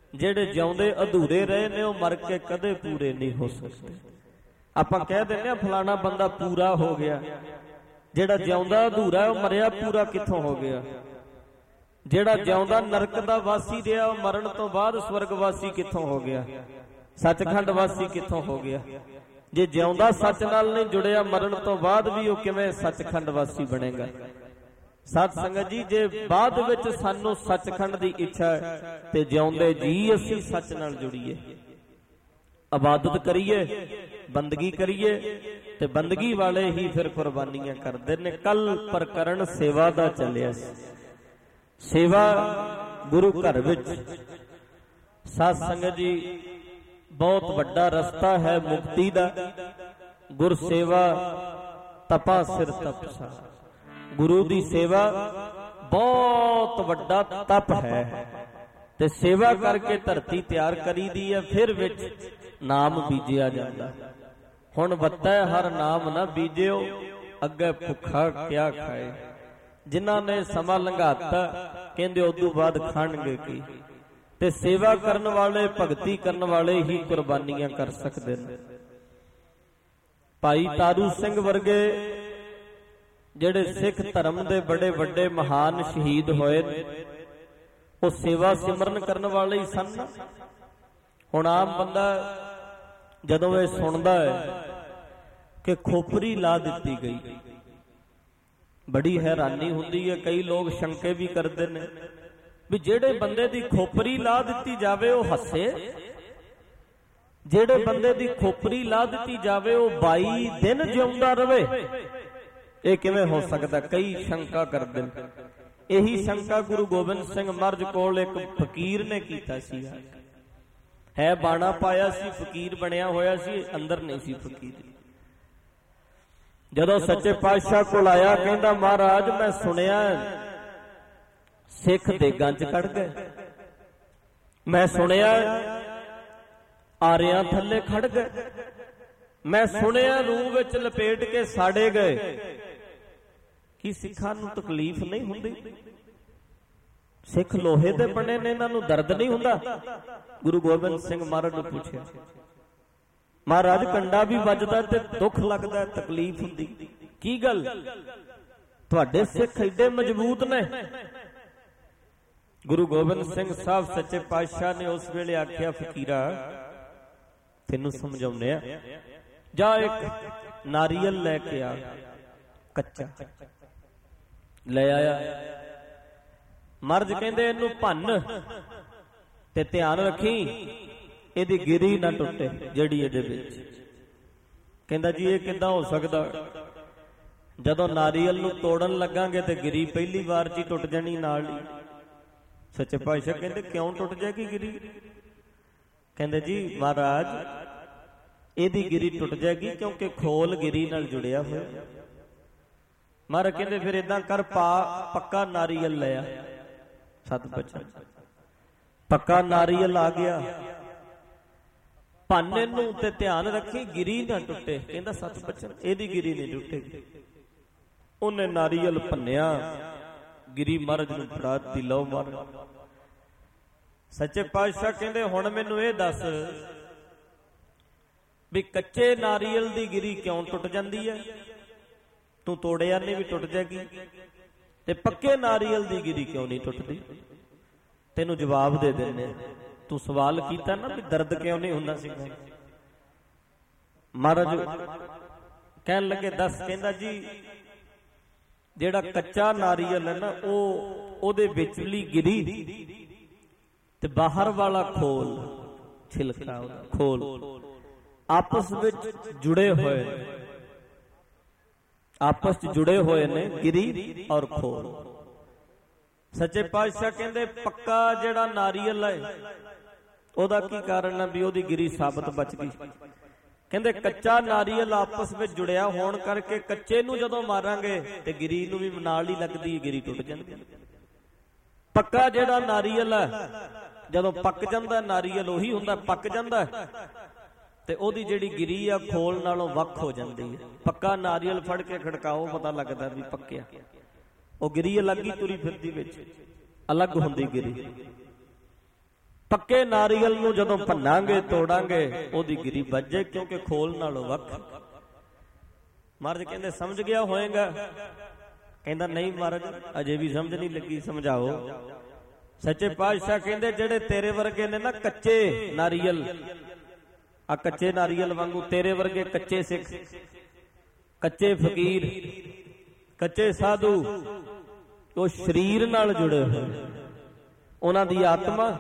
ਜਿਹੜੇ ਜਿਉਂਦੇ ਅਧੂਰੇ ਰਹੇ ਨੇ ਉਹ ਮਰ ਕੇ ਕਦੇ ਪੂਰੇ ਨਹੀਂ ਹੋ ਸਕਦੇ। ਆਪਾਂ ਕਹਿ ਦਿੰਦੇ ਆ ਫਲਾਣਾ ਬੰਦਾ ਪੂਰਾ ਹੋ ਗਿਆ, ਜਿਹੜਾ ਜਿਉਂਦਾ ਅਧੂਰਾ ਉਹ ਮਰਿਆ ਪੂਰਾ ਕਿੱਥੋਂ ਹੋ ਗਿਆ? ਜਿਹੜਾ ਜਿਉਂਦਾ ਨਰਕ ਦਾ ਵਾਸੀ ਰਿਹਾ ਉਹ ਮਰਨ ਤੋਂ ਬਾਅਦ ਸਵਰਗ ਵਾਸੀ ਕਿੱਥੋਂ ਹੋ ਗਿਆ? ਸੱਚਖੰਡ ਵਾਸੀ ਕਿੱਥੋਂ ਹੋ ਗਿਆ? ਜੇ ਜਿਉਂਦਾ ਸੱਚ ਨਾਲ ਨਹੀਂ ਜੁੜਿਆ ਮਰਨ ਤੋਂ ਬਾਅਦ ਵੀ ਉਹ ਕਿਵੇਂ ਸੱਚਖੰਡ ਵਾਸੀ ਬਣੇਗਾ? ਸਤ ਸੰਗਤ ਜੀ, ਜੇ ਬਾਅਦ ਵਿੱਚ ਸਾਨੂੰ ਸੱਚਖੰਡ ਦੀ ਇੱਛਾ ਹੈ ਤੇ ਜਿਉਂਦੇ ਜੀ ਅਸੀਂ ਸੱਚ ਨਾਲ ਜੁੜੀਏ, ਇਬਾਦਤ ਕਰੀਏ, ਬੰਦਗੀ ਕਰੀਏ, ਤੇ ਬੰਦਗੀ ਵਾਲੇ ਹੀ ਫਿਰ ਕੁਰਬਾਨੀਆਂ ਕਰਦੇ ਨੇ। ਕੱਲ ਪ੍ਰਕਰਨ ਸੇਵਾ ਦਾ ਚੱਲਿਆ ਸੀ। ਸੇਵਾ ਗੁਰੂ ਘਰ ਵਿੱਚ ਸਾਧ ਸੰਗਤ ਜੀ ਬਹੁਤ ਵੱਡਾ ਰਸਤਾ ਹੈ ਮੁਕਤੀ ਦਾ। ਗੁਰ ਸੇਵਾ ਤਪਾ ਸਿਰ ਤਪਸਾ, ਗੁਰੂ ਦੀ ਸੇਵਾ ਬਹੁਤ ਵੱਡਾ ਤਪ ਹੈ। ਤੇ ਸੇਵਾ ਕਰਕੇ ਧਰਤੀ ਤਿਆਰ ਕਰੀ ਦੀ ਹੈ, ਫਿਰ ਵਿੱਚ ਨਾਮ ਬੀਜਿਆ ਜਾਂਦਾ। ਹੁਣ ਵੱਤਾ ਹਰ ਨਾਮ ਨਾ ਬੀਜਿਓ, ਅੱਗੇ ਭੁੱਖਾ ਕਿਆ ਖਾਏ। ਜਿਨ੍ਹਾਂ ਨੇ ਸਮਾਂ ਲੰਘਾਤਾ ਕਹਿੰਦੇ ਉਦੋਂ ਬਾਅਦ ਖਾਣਗੇ ਕੀ? ਤੇ ਸੇਵਾ ਕਰਨ ਵਾਲੇ, ਭਗਤੀ ਕਰਨ ਵਾਲੇ ਹੀ ਕੁਰਬਾਨੀਆਂ ਕਰ ਸਕਦੇ ਨੇ। ਭਾਈ ਤਾਰੂ ਸਿੰਘ ਵਰਗੇ ਜਿਹੜੇ ਸਿੱਖ ਧਰਮ ਦੇ ਬੜੇ ਵੱਡੇ ਮਹਾਨ ਸ਼ਹੀਦ ਹੋਏ ਨੇ, ਉਹ ਸੇਵਾ ਸਿਮਰਨ ਕਰਨ ਵਾਲੇ ਹੀ ਸਨ। ਹੁਣ ਆਮ ਬੰਦਾ ਜਦੋਂ ਇਹ ਸੁਣਦਾ ਹੈ ਕਿ ਖੋਪਰੀ ਲਾ ਦਿੱਤੀ ਗਈ, ਬੜੀ ਹੈਰਾਨੀ ਹੁੰਦੀ ਹੈ। ਕਈ ਲੋਕ ਸ਼ੰਕੇ ਵੀ ਕਰਦੇ ਨੇ ਵੀ ਜਿਹੜੇ ਬੰਦੇ ਦੀ ਖੋਪਰੀ ਲਾ ਦਿੱਤੀ ਜਾਵੇ ਉਹ ਹੱਸੇ, ਜਿਹੜੇ ਬੰਦੇ ਦੀ ਖੋਪਰੀ ਲਾ ਦਿੱਤੀ ਜਾਵੇ ਉਹ 22 ਦਿਨ ਜਿਉਂਦਾ ਰਵੇ, ਇਹ ਕਿਵੇਂ ਹੋ ਸਕਦਾ? ਕਈ ਸ਼ੰਕਾ ਕਰਦੇ ਨੇ। ਇਹੀ ਸ਼ੰਕਾ ਗੁਰੂ ਗੋਬਿੰਦ ਸਿੰਘ ਮਹਾਰਾਜ ਕੋਲ ਇੱਕ ਫਕੀਰ ਨੇ ਕੀਤਾ ਸੀ। ਹੈ ਬਾਣਾ ਪਾਇਆ ਸੀ, ਫਕੀਰ ਬਣਿਆ ਹੋਇਆ ਸੀ, ਅੰਦਰ ਨਹੀਂ ਸੀ ਫਕੀਰ। ਜਦੋਂ ਸੱਚੇ ਪਾਤਸ਼ਾਹ ਕੋਲ ਆਇਆ, ਕਹਿੰਦਾ ਮਹਾਰਾਜ ਮੈਂ ਸੁਣਿਆ ਸਿੱਖ ਦੇਗਾਂ ਚ ਕੱਢ ਗਏ, ਮੈਂ ਸੁਣਿਆ ਆਰਿਆਂ ਥੱਲੇ ਖੜ ਗਏ, ਮੈਂ ਸੁਣਿਆ ਰੂਹ ਵਿੱਚ ਲਪੇਟ ਕੇ ਸਾੜੇ ਗਏ। ਕੀ ਸਿੱਖਾਂ ਨੂੰ ਤਕਲੀਫ ਨਹੀਂ ਹੁੰਦੀ? ਸਿੱਖ ਲੋਹੇ ਦੇ ਬਣੇ ਨੇ, ਇਹਨਾਂ ਨੂੰ ਦਰਦ ਨਹੀਂ ਹੁੰਦਾ? ਗੁਰੂ ਗੋਬਿੰਦ ਸਿੰਘ ਮਹਾਰਾਜ ਨੂੰ ਪੁੱਛਿਆ, ਮਹਾਰਾਜ ਕੰਡਾ ਵੀ ਵੱਜਦਾ ਤੇ ਦੁੱਖ ਲੱਗਦਾ, ਤਕਲੀਫ ਹੁੰਦੀ, ਕੀ ਗੱਲ? ਤੁਹਾਡੇ ਸਿੱਖ ਏਡੇ ਮਜ਼ਬੂਤ ਨੇ? ਗੁਰੂ ਗੋਬਿੰਦ ਸਿੰਘ ਸਾਹਿਬ ਸੱਚੇ ਪਾਤਸ਼ਾਹ ਨੇ ਉਸ ਵੇਲੇ ਆਖਿਆ, ਫਕੀਰਾ ਤੈਨੂੰ ਸਮਝਾਉਂਦੇ ਆ, ਜਾ ਇੱਕ ਨਾਰੀਅਲ ਲੈ ਕੇ ਆ, ਕੱਚਾ ਲੈ ਆਇਆ। ਮਰਜ ਕਹਿੰਦੇ ਇਹਨੂੰ ਭੰਨ ਤੇ ਧਿਆਨ ਰੱਖੀ ਇਹਦੀ ਗਿਰੀ ਨਾ ਟੁੱਟੇ ਜਿਹੜੀ ਇਹਦੇ ਵਿੱਚ। ਕਹਿੰਦਾ ਜੀ ਇਹ ਕਿੱਦਾਂ ਹੋ ਸਕਦਾ? ਜਦੋਂ ਨਾਰੀਅਲ ਨੂੰ ਤੋੜਨ ਲੱਗਾਂਗੇ ਤੇ ਗਿਰੀ ਪਹਿਲੀ ਵਾਰ 'ਚ ਹੀ ਟੁੱਟ ਜਾਣੀ ਨਾਲ ਹੀ। ਸੱਚੇ ਪਾਤਸ਼ਾਹ ਕਹਿੰਦੇ ਕਿਉਂ ਟੁੱਟ ਜਾਏਗੀ ਗਿਰੀ? ਕਹਿੰਦੇ ਜੀ ਮਹਾਰਾਜ ਇਹਦੀ ਗਿਰੀ ਟੁੱਟ ਜਾਏਗੀ ਕਿਉਂਕਿ ਖੋਲ ਗਿਰੀ ਨਾਲ ਜੁੜਿਆ ਹੋਇਆ। ਮਹਾਰਾਜ ਕਹਿੰਦੇ ਫਿਰ ਇਦਾਂ ਕਰ, ਪੱਕਾ ਨਾਰੀਅਲ ਲੈ ਆ। ਸਤ ਬਚਨ ਪੱਕਾ ਨਾਰੀਅਲ ਆ ਗਿਆ, ਭੰਨ ਇਹਨੂੰ ਤੇ ਧਿਆਨ ਰੱਖੀ ਗਿਰੀ ਨਾ ਟੁੱਟੇ। ਕਹਿੰਦਾ ਸਤ ਬਚਨ ਇਹਦੀ ਗਿਰੀ ਨਹੀਂ ਟੁੱਟੇਗੀ। ਉਹਨੇ ਨਾਰੀਅਲ ਭੰਨਿਆ, ਗਿਰੀ ਮਹਾਰਾਜ ਨੂੰ ਫੜਾ ਦਿੱਤੀ। ਲਓ ਮਹਾਰਾਜ। ਸੱਚੇ ਪਾਤਸ਼ਾਹ ਕਹਿੰਦੇ ਹੁਣ ਮੈਨੂੰ ਇਹ ਦੱਸ ਵੀ ਕੱਚੇ ਨਾਰੀਅਲ ਦੀ ਗਿਰੀ ਕਿਉਂ ਟੁੱਟ ਜਾਂਦੀ ਹੈ? ਤੂੰ ਤੋੜਿਆ ਨਹੀਂ ਵੀ ਟੁੱਟ ਜਾਏਗੀ, ਤੇ ਪੱਕੇ ਨਾਰੀਅਲ ਦੀ ਗਿਰੀ ਕਿਉਂ ਨਹੀਂ ਟੁੱਟਦੀ? ਤੈਨੂੰ ਜਵਾਬ ਦੇ ਦਿੰਦੇ। ਤੂੰ ਸਵਾਲ ਕੀਤਾ ਨਾ ਵੀ ਦਰਦ ਕਿਉਂ ਨਹੀਂ ਹੁੰਦਾ ਸੀ। ਮਹਾਰਾਜ ਕਹਿਣ ਲੱਗੇ ਦੱਸ। ਕਹਿੰਦਾ ਜੀ ਜਿਹੜਾ ਕੱਚਾ ਨਾਰੀਅਲ ਹੈ ਨਾ, ਉਹਦੇ ਵਿਚਲੀ ਗਿਰੀ ਤੇ ਬਾਹਰ ਵਾਲਾ ਖੋਲ, ਛਿਲਕਾ ਖੋਲ ਆਪਸ ਵਿੱਚ ਜੁੜੇ ਹੋਏ, ਆਪਸ ਚ ਜੁੜੇ ਹੋਏ ਨੇ ਗਿਰੀ ਔਰ ਖੋਲ। ਸੱਚੇ ਪਾਤਸ਼ਾਹ ਕਹਿੰਦੇ ਪੱਕਾ ਜਿਹੜਾ ਨਾਰੀਅਲ ਹੈ ਉਹਦਾ ਕੀ ਕਾਰਨ ਹੈ ਵੀ ਉਹਦੀ ਗਿਰੀ ਸਾਬਤ ਬਚ ਗਈ? ਕਹਿੰਦੇ ਕੱਚਾ ਨਾਰੀਅਲ ਆਪਸ ਵਿੱਚ ਜੁੜਿਆ ਹੋਣ ਕਰਕੇ ਕੱਚੇ ਨੂੰ ਜਦੋਂ ਮਾਰਾਂਗੇ ਤੇ ਗਿਰੀ ਨੂੰ ਵੀ ਨਾਲ ਹੀ ਲੱਗਦੀ ਹੈ, ਗਿਰੀ ਟੁੱਟ ਜਾਂਦੀ। ਪੱਕਾ ਜਿਹੜਾ ਨਾਰੀਅਲ ਹੈ ਜਦੋਂ ਪੱਕ ਜਾਂਦਾ, ਨਾਰੀਅਲ ਉਹੀ ਹੁੰਦਾ ਪੱਕ ਜਾਂਦਾ, ਤੇ ਉਹਦੀ ਜਿਹੜੀ ਗਿਰੀ ਆ ਖੋਲ ਨਾਲੋਂ ਵੱਖ ਹੋ ਜਾਂਦੀ ਹੈ। ਪੱਕਾ ਨਾਰੀਅਲ ਫੜ ਕੇ ਖੜਕਾਓ ਪਤਾ ਲੱਗਦਾ ਵੀ ਪੱਕਿਆ, ਉਹ ਗਿਰੀ ਅਲੱਗ ਹੀ ਤੁਰੀ ਫਿਰਦੀ ਵਿੱਚ, ਅਲੱਗ ਹੁੰਦੀ ਗਿਰੀ। ਪੱਕੇ ਨਾਰੀਅਲ ਨੂੰ ਜਦੋਂ ਭੰਨਾਂਗੇ ਤੋੜਾਂਗੇ ਉਹਦੀ ਗਿਰੀ ਵੱਜੇ, ਕਿਉਂਕਿ ਖੋਲ ਨਾਲੋਂ ਵੱਖ। ਮਹਾਰਾਜ ਕਹਿੰਦੇ ਸਮਝ ਗਿਆ ਹੋਏਗਾ? ਕਹਿੰਦਾ ਨਹੀਂ ਮਹਾਰਾਜ ਅਜੇ ਵੀ ਸਮਝ ਨਹੀਂ ਲੱਗੀ, ਸਮਝਾਓ। ਸੱਚੇ ਪਾਤਸ਼ਾਹ ਕਹਿੰਦੇ ਜਿਹੜੇ ਤੇਰੇ ਵਰਗੇ ਨੇ ਨਾ ਕੱਚੇ ਨਾਰੀਅਲ, ਆ ਕੱਚੇ ਨਾਰੀਅਲ ਵਾਂਗੂ ਤੇਰੇ ਵਰਗੇ ਕੱਚੇ ਸਿੱਖ, ਕੱਚੇ ਫਕੀਰ, ਕੱਚੇ ਸਾਧੂ, ਉਹ ਸਰੀਰ ਨਾਲ ਜੁੜੇ ਹੋਏ, ਉਹਨਾਂ ਦੀ ਆਤਮਾ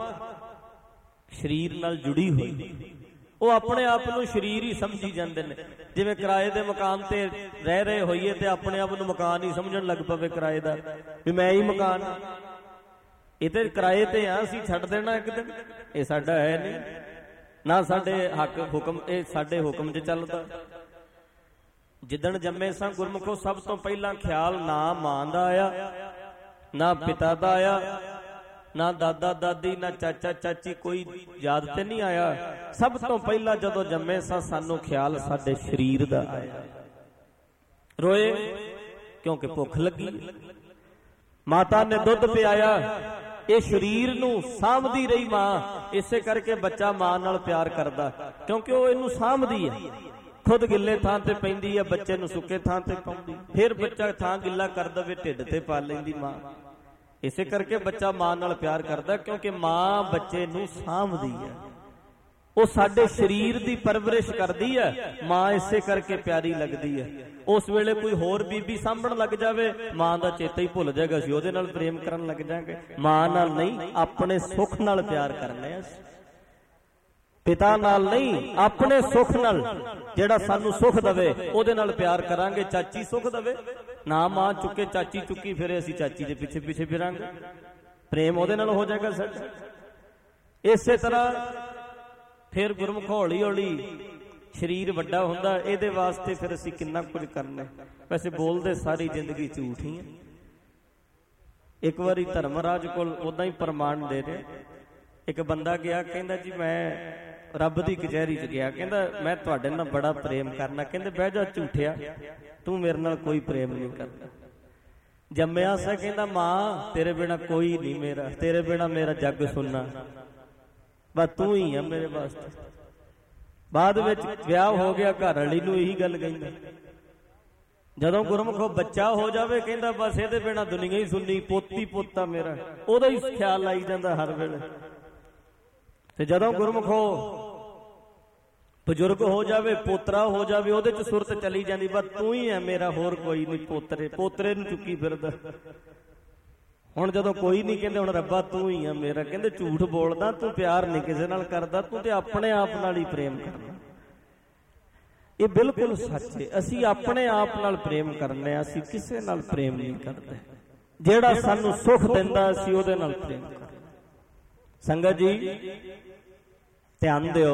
ਸਰੀਰ ਨਾਲ ਜੁੜੀ ਹੋਈ, ਉਹ ਆਪਣੇ ਆਪ ਨੂੰ ਸਰੀਰ ਹੀ ਸਮਝੀ ਜਾਂਦੇ ਨੇ। ਜਿਵੇਂ ਕਿਰਾਏ ਦੇ ਮਕਾਨ ਤੇ ਰਹਿ ਰਹੇ ਹੋਈਏ ਤੇ ਆਪਣੇ ਆਪ ਨੂੰ ਮਕਾਨ ਹੀ ਸਮਝਣ ਲੱਗ ਪਵੇ ਕਿਰਾਏ ਦਾ, ਵੀ ਮੈਂ ਹੀ ਮਕਾਨ, ਇਹ ਤੇ ਕਿਰਾਏ ਤੇ ਆ, ਅਸੀਂ ਛੱਡ ਦੇਣਾ ਇੱਕ ਦਿਨ, ਇਹ ਸਾਡਾ ਹੈ ਨਹੀਂ ਨਾ, ਸਾਡੇ ਹੱਕ ਹੁਕਮ, ਇਹ ਸਾਡੇ ਹੁਕਮ 'ਚ ਚੱਲਦਾ। ਜਿੱਦਣ ਜੰਮੇ ਸਾਂ ਗੁਰਮੁਖੋ ਸਭ ਤੋਂ ਪਹਿਲਾਂ ਖਿਆਲ ਨਾ ਮਾਂ ਦਾ ਆਇਆ, ਨਾ ਪਿਤਾ ਦਾ ਆਇਆ, ਨਾ ਦਾਦਾ ਦਾਦੀ, ਨਾ ਚਾਚਾ ਚਾਚੀ, ਕੋਈ ਯਾਦ ਤੇ ਨਹੀਂ ਆਇਆ। ਸਭ ਤੋਂ ਪਹਿਲਾਂ ਜਦੋਂ ਜੰਮੇ ਸਾਂ ਸਾਨੂੰ ਖਿਆਲ ਸਾਡੇ ਸਰੀਰ ਦਾ ਆਇਆ। ਰੋਏ ਕਿਉਂਕਿ ਭੁੱਖ ਲੱਗੀ, ਮਾਤਾ ਨੇ ਦੁੱਧ ਪਿਆਇਆ, ਇਹ ਸਰੀਰ ਨੂੰ ਸਾਂਭਦੀ ਰਹੀ ਮਾਂ, ਇਸੇ ਕਰਕੇ ਬੱਚਾ ਮਾਂ ਨਾਲ ਪਿਆਰ ਕਰਦਾ, ਕਿਉਂਕਿ ਉਹ ਇਹਨੂੰ ਸਾਂਭਦੀ ਹੈ। ਖੁਦ ਗਿੱਲੇ ਥਾਂ ਤੇ ਪੈਂਦੀ ਹੈ, ਬੱਚੇ ਨੂੰ ਸੁੱਕੇ ਥਾਂ ਤੇ ਪਾਉਂਦੀ, ਫਿਰ ਬੱਚਾ ਥਾਂ ਗਿੱਲਾ ਕਰ ਦਵੇ ਢਿੱਡ ਤੇ ਪਾ ਲੈਂਦੀ ਮਾਂ। ਇਸੇ ਕਰਕੇ ਬੱਚਾ ਮਾਂ ਨਾਲ ਪਿਆਰ ਕਰਦਾ, ਕਿਉਂਕਿ ਮਾਂ ਬੱਚੇ ਨੂੰ ਸਾਂਭਦੀ ਹੈ, ਉਹ ਸਾਡੇ ਸਰੀਰ ਦੀ ਪਰਵਰਿਸ਼ ਕਰਦੀ ਹੈ। ਮਾਂ ਇਸੇ ਕਰਕੇ ਪਿਆਰੀ ਲੱਗਦੀ ਹੈ। ਉਸ ਵੇਲੇ ਕੋਈ ਹੋਰ ਬੀਬੀ ਸਾਂਭਣ ਲੱਗ ਜਾਵੇ, ਮਾਂ ਦਾ ਚੇਤਾ ਹੀ ਭੁੱਲ ਜਾਏਗਾ, ਅਸੀਂ ਉਹਦੇ ਨਾਲ ਪ੍ਰੇਮ ਕਰਨ ਲੱਗ ਜਾਵਾਂਗੇ। ਮਾਂ ਨਾਲ ਨਹੀਂ, ਆਪਣੇ ਸੁੱਖ ਨਾਲ ਪਿਆਰ ਕਰਨਾ ਹੈ, ਪਿਤਾ ਨਾਲ ਨਹੀਂ, ਆਪਣੇ ਸੁੱਖ ਨਾਲ, ਜਿਹੜਾ ਸਾਨੂੰ ਸੁੱਖ ਦਵੇ ਉਹਦੇ ਨਾਲ ਪਿਆਰ ਕਰਾਂਗੇ। ਚਾਚੀ ਸੁੱਖ ਦਵੇ ਨਾ, ਮਾਂ ਚੁੱਕੇ ਚਾਚੀ ਚੁੱਕੀ ਫਿਰੇ, ਅਸੀਂ ਚਾਚੀ ਦੇ ਪਿੱਛੇ ਪਿੱਛੇ ਫਿਰਾਂਗੇ, ਪ੍ਰੇਮ ਉਹਦੇ ਨਾਲ ਹੋ ਜਾਏਗਾ ਸਾਡਾ। ਇਸੇ ਤਰ੍ਹਾਂ ਫਿਰ ਗੁਰਮੁਖ ਹੌਲੀ ਹੌਲੀ ਸਰੀਰ ਵੱਡਾ ਹੁੰਦਾ, ਇਹਦੇ ਵਾਸਤੇ ਫਿਰ ਅਸੀਂ ਕਿੰਨਾ ਕੁਝ ਕਰਨਾ। ਵੈਸੇ ਬੋਲਦੇ ਸਾਰੀ ਜ਼ਿੰਦਗੀ ਝੂਠ ਹੀ ਹੈ। ਇੱਕ ਵਾਰੀ ਧਰਮਰਾਜ ਕੋਲ ਉਦਾਂ ਹੀ ਪ੍ਰਮਾਣ ਦੇ ਰਿਹਾ, ਇੱਕ ਬੰਦਾ ਗਿਆ, ਕਹਿੰਦਾ ਜੀ ਮੈਂ ਰੱਬ ਦੀ ਕਚਹਿਰੀ 'ਚ ਗਿਆ, ਕਹਿੰਦਾ ਮੈਂ ਤੁਹਾਡੇ ਨਾਲ ਬੜਾ ਪ੍ਰੇਮ ਕਰਨਾ। ਕਹਿੰਦੇ ਬਹਿ ਜਾ ਝੂਠਿਆ, ਤੂੰ ਮੇਰੇ ਨਾਲ ਕੋਈ ਪ੍ਰੇਮ ਨਹੀਂ ਕਰਦਾ। ਜੰਮਿਆ ਸਾ, ਕਹਿੰਦਾ ਮਾਂ ਤੇਰੇ ਬਿਨਾ ਕੋਈ ਨਹੀਂ ਮੇਰਾ, ਤੇਰੇ ਬਿਨਾ ਮੇਰਾ ਜੱਗ ਸੁਣਨਾ, ਬਸ ਤੂੰ ਹੀ ਆ ਮੇਰੇ ਵਾਸਤੇ। ਬਾਅਦ ਵਿੱਚ ਵਿਆਹ ਹੋ ਗਿਆ, ਘਰ ਵਾਲੀ ਨੂੰ ਇਹੀ ਗੱਲ ਕਹਿੰਦਾ। ਜਦੋਂ ਗੁਰਮੁਖੋ ਬੱਚਾ ਹੋ ਜਾਵੇ, ਕਹਿੰਦਾ ਬਸ ਇਹਦੇ ਬਿਨਾ ਦੁਨੀਆ ਹੀ ਸੁਣਨੀ, ਪੋਤੀ ਪੋਤਾ ਮੇਰਾ, ਉਹਦਾ ਹੀ ਖਿਆਲ ਆਈ ਜਾਂਦਾ ਹਰ ਵੇਲੇ। ਤੇ ਜਦੋਂ ਗੁਰਮੁਖੋ ਬਜ਼ੁਰਗ ਹੋ ਜਾਵੇ, ਪੋਤਰਾ ਹੋ ਜਾਵੇ, ਉਹਦੇ 'ਚ ਸੁਰਤ ਚਲੀ ਜਾਂਦੀ, ਬਸ ਤੂੰ ਹੀ ਹੈ ਮੇਰਾ, ਹੋਰ ਕੋਈ ਨਹੀਂ। ਪੋਤਰੇ ਨੂੰ ਚੁੱਕੀ ਫਿਰਦਾ। ਹੁਣ ਜਦੋਂ ਕੋਈ ਨਹੀਂ, ਕਹਿੰਦੇ ਹੁਣ ਰੱਬਾ ਤੂੰ ਹੀ ਆ ਮੇਰਾ। ਕਹਿੰਦੇ ਝੂਠ ਬੋਲਦਾ, ਤੂੰ ਪਿਆਰ ਨਹੀਂ ਕਿਸੇ ਨਾਲ ਕਰਦਾ, ਤੂੰ ਤੇ ਆਪਣੇ ਆਪ ਨਾਲ ਹੀ ਪ੍ਰੇਮ ਕਰਨਾ। ਇਹ ਬਿਲਕੁਲ ਸੱਚ ਹੈ, ਅਸੀਂ ਆਪਣੇ ਆਪ ਨਾਲ ਪ੍ਰੇਮ ਕਰਨੇ ਆ, ਅਸੀਂ ਕਿਸੇ ਨਾਲ ਪ੍ਰੇਮ ਨਹੀਂ ਕਰਦੇ। ਜਿਹੜਾ ਸਾਨੂੰ ਸੁੱਖ ਦਿੰਦਾ ਅਸੀਂ ਉਹਦੇ ਨਾਲ ਪ੍ਰੇਮ ਕਰਨਾ। ਸੰਗਤ ਜੀ ਧਿਆਨ ਦਿਓ,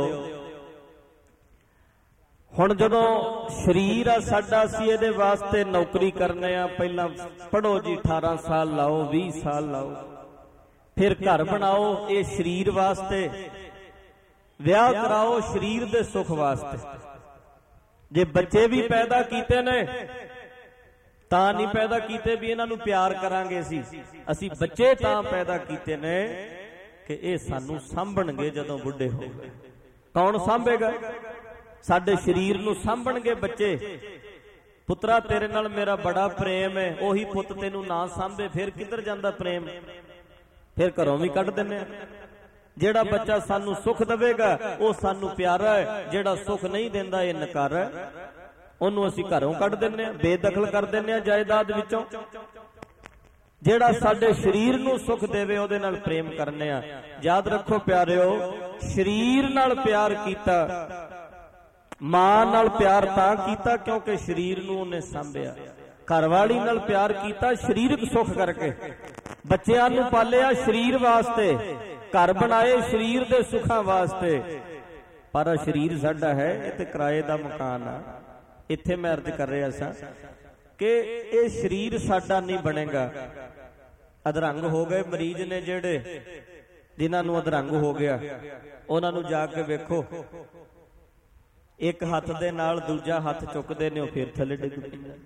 ਹੁਣ ਜਦੋਂ ਸਰੀਰ ਆ ਸਾਡਾ, ਅਸੀਂ ਇਹਦੇ ਵਾਸਤੇ ਨੌਕਰੀ ਕਰਨੇ ਆ। ਪਹਿਲਾਂ ਪੜ੍ਹੋ ਜੀ, 18 ਸਾਲ ਲਾਓ, 20 ਸਾਲ ਲਾਓ, ਫਿਰ ਘਰ ਬਣਾਓ, ਇਹ ਸਰੀਰ ਵਾਸਤੇ। ਵਿਆਹ ਕਰਾਓ ਸਰੀਰ ਦੇ ਸੁੱਖ ਵਾਸਤੇ। ਜੇ ਬੱਚੇ ਵੀ ਪੈਦਾ ਕੀਤੇ ਨੇ ਤਾਂ ਨਹੀਂ ਪੈਦਾ ਕੀਤੇ ਵੀ ਇਹਨਾਂ ਨੂੰ ਪਿਆਰ ਕਰਾਂਗੇ ਅਸੀਂ ਬੱਚੇ ਤਾਂ ਪੈਦਾ ਕੀਤੇ ਨੇ ਕਿ ਇਹ ਸਾਨੂੰ ਸਾਂਭਣਗੇ ਜਦੋਂ ਬੁੱਢੇ ਹੋ ਗਏ। ਕੌਣ ਸਾਂਭੇਗਾ? ਸਾਡੇ ਸਰੀਰ ਨੂੰ ਸਾਂਭਣਗੇ ਬੱਚੇ। ਪੁੱਤਰਾ ਤੇਰੇ ਨਾਲ ਮੇਰਾ ਬੜਾ ਪ੍ਰੇਮ ਹੈ, ਉਹੀ ਪੁੱਤ ਤੈਨੂੰ ਨਾ ਸਾਂਭੇ ਫਿਰ ਕਿੱਧਰ ਜਾਂਦਾ ਪ੍ਰੇਮ? ਫਿਰ ਘਰੋਂ ਵੀ ਕੱਢ ਦਿੰਦੇ ਆ। ਜਿਹੜਾ ਬੱਚਾ ਸਾਨੂੰ ਸੁੱਖ ਦੇਵੇਗਾ ਉਹ ਸਾਨੂੰ ਪਿਆਰਾ ਹੈ, ਜਿਹੜਾ ਸੁੱਖ ਨਹੀਂ ਦਿੰਦਾ ਇਹ ਨਕਾਰਾ ਹੈ, ਉਹਨੂੰ ਅਸੀਂ ਘਰੋਂ ਕੱਢ ਦਿੰਦੇ ਆ, ਬੇਦਖਲ ਕਰ ਦਿੰਦੇ ਆ ਜਾਇਦਾਦ ਵਿੱਚੋਂ। ਜਿਹੜਾ ਸਾਡੇ ਸਰੀਰ ਨੂੰ ਸੁੱਖ ਦੇਵੇ ਉਹਦੇ ਨਾਲ ਪ੍ਰੇਮ ਕਰਨੇ ਆ। ਯਾਦ ਰੱਖੋ ਪਿਆਰਿਓ, ਸਰੀਰ ਨਾਲ ਪਿਆਰ ਕੀਤਾ, ਮਾਂ ਨਾਲ ਪਿਆਰ ਤਾਂ ਕੀਤਾ ਕਿਉਂਕਿ ਸਰੀਰ ਨੂੰ ਉਹਨੇ ਸਾਂਭਿਆ। ਘਰਵਾਲੀ ਨਾਲ ਪਿਆਰ ਕੀਤਾ ਸਰੀਰਕ ਸੁੱਖ ਕਰਕੇ, ਬੱਚਿਆਂ ਨੂੰ ਪਾਲਿਆ ਸਰੀਰ ਵਾਸਤੇ, ਘਰ ਬਣਾਏ ਸਰੀਰ ਦੇ ਸੁੱਖਾਂ ਵਾਸਤੇ। ਪਰ ਸਰੀਰ ਸਾਡਾ ਹੈ, ਇਹ ਤੇ ਕਿਰਾਏ ਦਾ ਮਕਾਨ ਆ। ਇੱਥੇ ਮੈਂ ਅਰਜ਼ ਕਰ ਰਿਹਾ ਸਾਂ ਕਿ ਇਹ ਸਰੀਰ ਸਾਡਾ ਨਹੀਂ ਬਣੇਗਾ। ਅਧਰੰਗ ਹੋ ਗਏ ਮਰੀਜ਼ ਨੇ ਜਿਹੜੇ, ਜਿਨ੍ਹਾਂ ਨੂੰ ਅਧਰੰਗ ਹੋ ਗਿਆ, ਉਹਨਾਂ ਨੂੰ ਜਾ ਕੇ ਵੇਖੋ, ਇੱਕ ਹੱਥ ਦੇ ਨਾਲ ਦੂਜਾ ਹੱਥ ਚੁੱਕਦੇ ਨੇ, ਉਹ ਫਿਰ ਥੱਲੇ ਡਿੱਗ ਪੈਂਦੇ।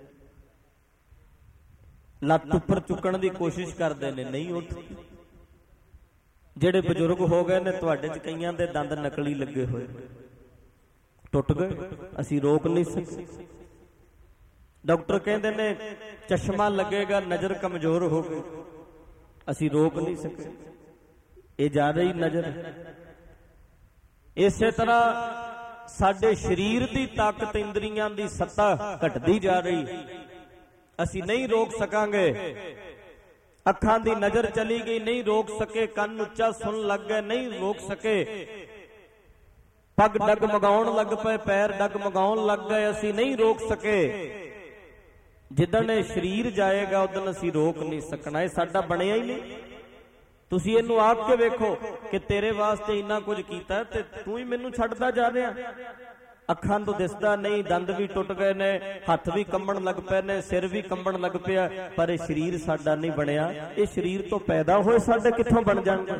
ਲੱਤ ਉੱਪਰ ਚੁੱਕਣ ਦੀ ਕੋਸ਼ਿਸ਼ ਕਰਦੇ ਨੇ, ਨਹੀਂ ਉੱਠਦੀ। ਜਿਹੜੇ ਬਜ਼ੁਰਗ ਹੋ ਗਏ ਨੇ ਤੁਹਾਡੇ 'ਚ ਕਈਆਂ ਦੇ ਦੰਦ ਨਕਲੀ ਲੱਗੇ ਹੋਏ, ਟੁੱਟ ਗਏ, ਅਸੀਂ ਰੋਕ ਨਹੀਂ ਸਕਦੇ। ਡਾਕਟਰ ਕਹਿੰਦੇ ਨੇ ਚਸ਼ਮਾ ਲੱਗੇਗਾ, ਨਜ਼ਰ ਕਮਜ਼ੋਰ ਹੋ ਗਈ, ਅਸੀਂ ਰੋਕ ਨਹੀਂ ਸਕਦੇ, ਇਹ ਜਾ ਰਹੀ ਨਜ਼ਰ। ਇਸੇ ਤਰ੍ਹਾਂ ਸਾਡੇ ਸਰੀਰ ਦੀ ਤਾਕਤ, ਇੰਦਰੀਆਂ ਦੀ ਸੱਤਾ ਘਟਦੀ ਜਾ ਰਹੀ, ਅਸੀਂ ਨਹੀਂ ਰੋਕ ਸਕਾਂਗੇ। ਅੱਖਾਂ ਦੀ ਨਜ਼ਰ ਚਲੀ ਗਈ, ਨਹੀਂ ਰੋਕ ਸਕੇ। ਕੰਨ ਉੱਚਾ ਸੁਣਨ ਲੱਗ ਗਏ, ਨਹੀਂ ਰੋਕ ਸਕੇ। ਪੱਗ ਡਗਮਗਾਉਣ ਲੱਗ ਪਏ, ਪੈਰ ਡਗਮਗਾਉਣ ਲੱਗ ਗਏ, ਅਸੀਂ ਨਹੀਂ ਰੋਕ ਸਕੇ। ਜਿੱਦਣ ਇਹ ਸਰੀਰ ਜਾਏਗਾ ਉਦਣ ਅਸੀਂ ਰੋਕ ਨਹੀਂ ਸਕਣਾ। ਇਹ ਸਾਡਾ ਬਣਿਆ ਹੀ ਨਹੀਂ। ਤੁਸੀਂ ਇਹਨੂੰ ਆਪ ਕੇ ਵੇਖੋ ਕਿ ਤੇਰੇ ਵਾਸਤੇ ਇੰਨਾ ਕੁਝ ਕੀਤਾ ਤੇ ਤੂੰ ਹੀ ਮੈਨੂੰ ਛੱਡਦਾ ਜਾ ਰਿਹਾ। ਅੱਖਾਂ ਤੋਂ ਦਿਸਦਾ ਨਹੀਂ, ਦੰਦ ਵੀ ਟੁੱਟ ਗਏ ਨੇ, ਹੱਥ ਵੀ ਕੰਬਣ ਲੱਗ ਪਏ ਨੇ, ਸਿਰ ਵੀ ਕੰਬਣ ਲੱਗ ਪਿਆ, ਪਰ ਇਹ ਸਰੀਰ ਸਾਡਾ ਨਹੀਂ ਬਣਿਆ। ਇਹ ਸਰੀਰ ਤੋਂ ਪੈਦਾ ਹੋਏ ਸਾਡੇ ਕਿੱਥੋਂ ਬਣ ਜਾਣਗੇ?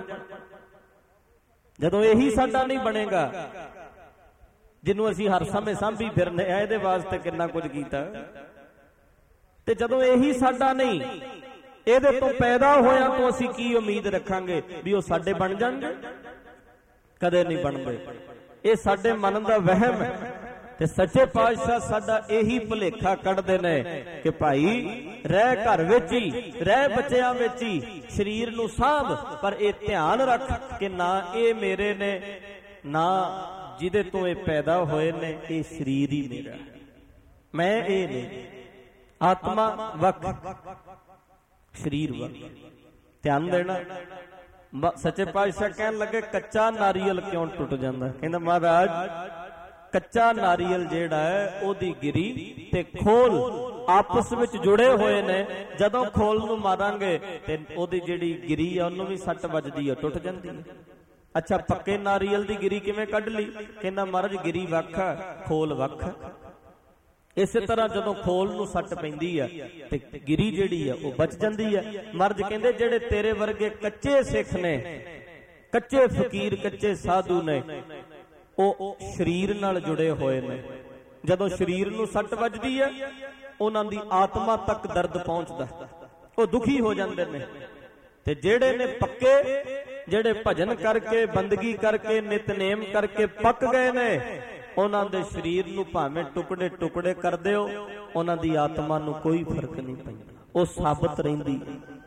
ਜਦੋਂ ਇਹੀ ਸਾਡਾ ਨਹੀਂ ਬਣੇਗਾ, ਜਿਹਨੂੰ ਅਸੀਂ ਹਰ ਸਮੇਂ ਸਾਂਭੀ ਫਿਰਨੇ ਆ, ਇਹਦੇ ਵਾਸਤੇ ਕਿੰਨਾ ਕੁਝ ਕੀਤਾ, ਤੇ ਜਦੋਂ ਇਹੀ ਸਾਡਾ ਨਹੀਂ, ਇਹਦੇ ਤੋਂ ਪੈਦਾ ਹੋਇਆ ਤੋਂ ਅਸੀਂ ਕੀ ਉਮੀਦ ਰੱਖਾਂਗੇ ਵੀ ਉਹ ਸਾਡੇ ਬਣ ਜਾਣਗੇ? ਕਦੇ ਨਹੀਂ ਬਣਦੇ। ਇਹ ਸਾਡੇ ਮਨ ਦਾ ਵਹਿਮ ਹੈ। ਤੇ ਸੱਚੇ ਪਾਤਸ਼ਾਹ ਸਾਡਾ ਇਹੀ ਭੁਲੇਖਾ ਕੱਢਦੇ ਨੇ ਕਿ ਭਾਈ ਰਹਿ ਘਰ ਵਿੱਚ ਹੀ, ਰਹਿ ਬੱਚਿਆਂ ਵਿੱਚ ਹੀ, ਸਰੀਰ ਨੂੰ ਸਾਂਭ, ਪਰ ਇਹ ਧਿਆਨ ਰੱਖ ਕਿ ਨਾ ਇਹ ਮੇਰੇ ਨੇ, ਨਾ ਜਿਹਦੇ ਤੋਂ ਇਹ ਪੈਦਾ ਹੋਏ ਨੇ, ਇਹ ਸਰੀਰ ਹੀ ਮੇਰਾ, ਮੈਂ ਇਹ ਨਹੀਂ। ਆਤਮਾ ਵੱਖ, ਸਰੀਰ ਵੱਖ, ਧਿਆਨ ਦੇਣਾ। ਸੱਚੇ ਪਾਤਸ਼ਾਹ ਕਹਿਣ ਲੱਗੇ ਕੱਚਾ ਨਾਰੀਅਲ ਕਿਉਂ ਟੁੱਟ ਜਾਂਦਾ? ਕਹਿੰਦਾ ਮਹਾਰਾਜ ਕੱਚਾ ਨਾਰੀਅਲ ਜਿਹੜਾ ਹੈ ਉਹਦੀ ਗਿਰੀ ਤੇ ਖੋਲ ਆਪਸ ਵਿੱਚ ਜੁੜੇ ਹੋਏ ਨੇ। ਜਦੋਂ ਖੋਲ ਨੂੰ ਮਾਰਾਂਗੇ ਤੇ ਉਹਦੀ ਜਿਹੜੀ ਗਿਰੀ ਆ ਉਹਨੂੰ ਵੀ ਸੱਟ ਵੱਜਦੀ ਆ, ਟੁੱਟ ਜਾਂਦੀ ਹੈ। ਅੱਛਾ, ਪੱਕੇ ਨਾਰੀਅਲ ਦੀ ਗਿਰੀ ਕਿਵੇਂ ਕੱਢ ਲਈ? ਕਹਿੰਦਾ ਮਹਾਰਾਜ ਗਿਰੀ ਵੱਖ ਆ, ਖੋਲ ਵੱਖ। ਇਸੇ ਤਰ੍ਹਾਂ ਜਦੋਂ ਖੋਲ ਨੂੰ ਸੱਟ ਪੈਂਦੀ ਆ ਤੇ ਗਿਰੀ ਜਿਹੜੀ ਆ ਉਹ ਬਚ ਜਾਂਦੀ ਆ। ਮਹਾਰਾਜ ਕਹਿੰਦੇ ਜਿਹੜੇ ਤੇਰੇ ਵਰਗੇ ਕੱਚੇ ਸਿੱਖ ਨੇ, ਕੱਚੇ ਫਕੀਰ, ਕੱਚੇ ਸਾਧੂ ਨੇ, ਉਹ ਸਰੀਰ ਨਾਲ ਜੁੜੇ ਹੋਏ ਨੇ। ਜਦੋਂ ਸਰੀਰ ਨੂੰ ਸੱਟ ਵੱਜਦੀ ਹੈ ਉਹਨਾਂ ਦੀ ਆਤਮਾ ਤੱਕ ਦਰਦ ਪਹੁੰਚਦਾ, ਉਹ ਦੁਖੀ ਹੋ ਜਾਂਦੇ ਨੇ। ਤੇ ਜਿਹੜੇ ਨੇ ਪੱਕੇ, ਜਿਹੜੇ ਭਜਨ ਕਰਕੇ, ਬੰਦਗੀ ਕਰਕੇ, ਨਿਤਨੇਮ ਕਰਕੇ ਪੱਕ ਗਏ ਨੇ, ਉਹਨਾਂ ਦੇ ਸਰੀਰ ਨੂੰ ਭਾਵੇਂ ਟੁਕੜੇ ਟੁਕੜੇ ਕਰ ਦਿਓ, ਉਹਨਾਂ ਦੀ ਆਤਮਾ ਨੂੰ ਕੋਈ ਫਰਕ ਨਹੀਂ ਪੈਂਦਾ, ਉਹ ਸਾਬਤ ਰਹਿੰਦੀ।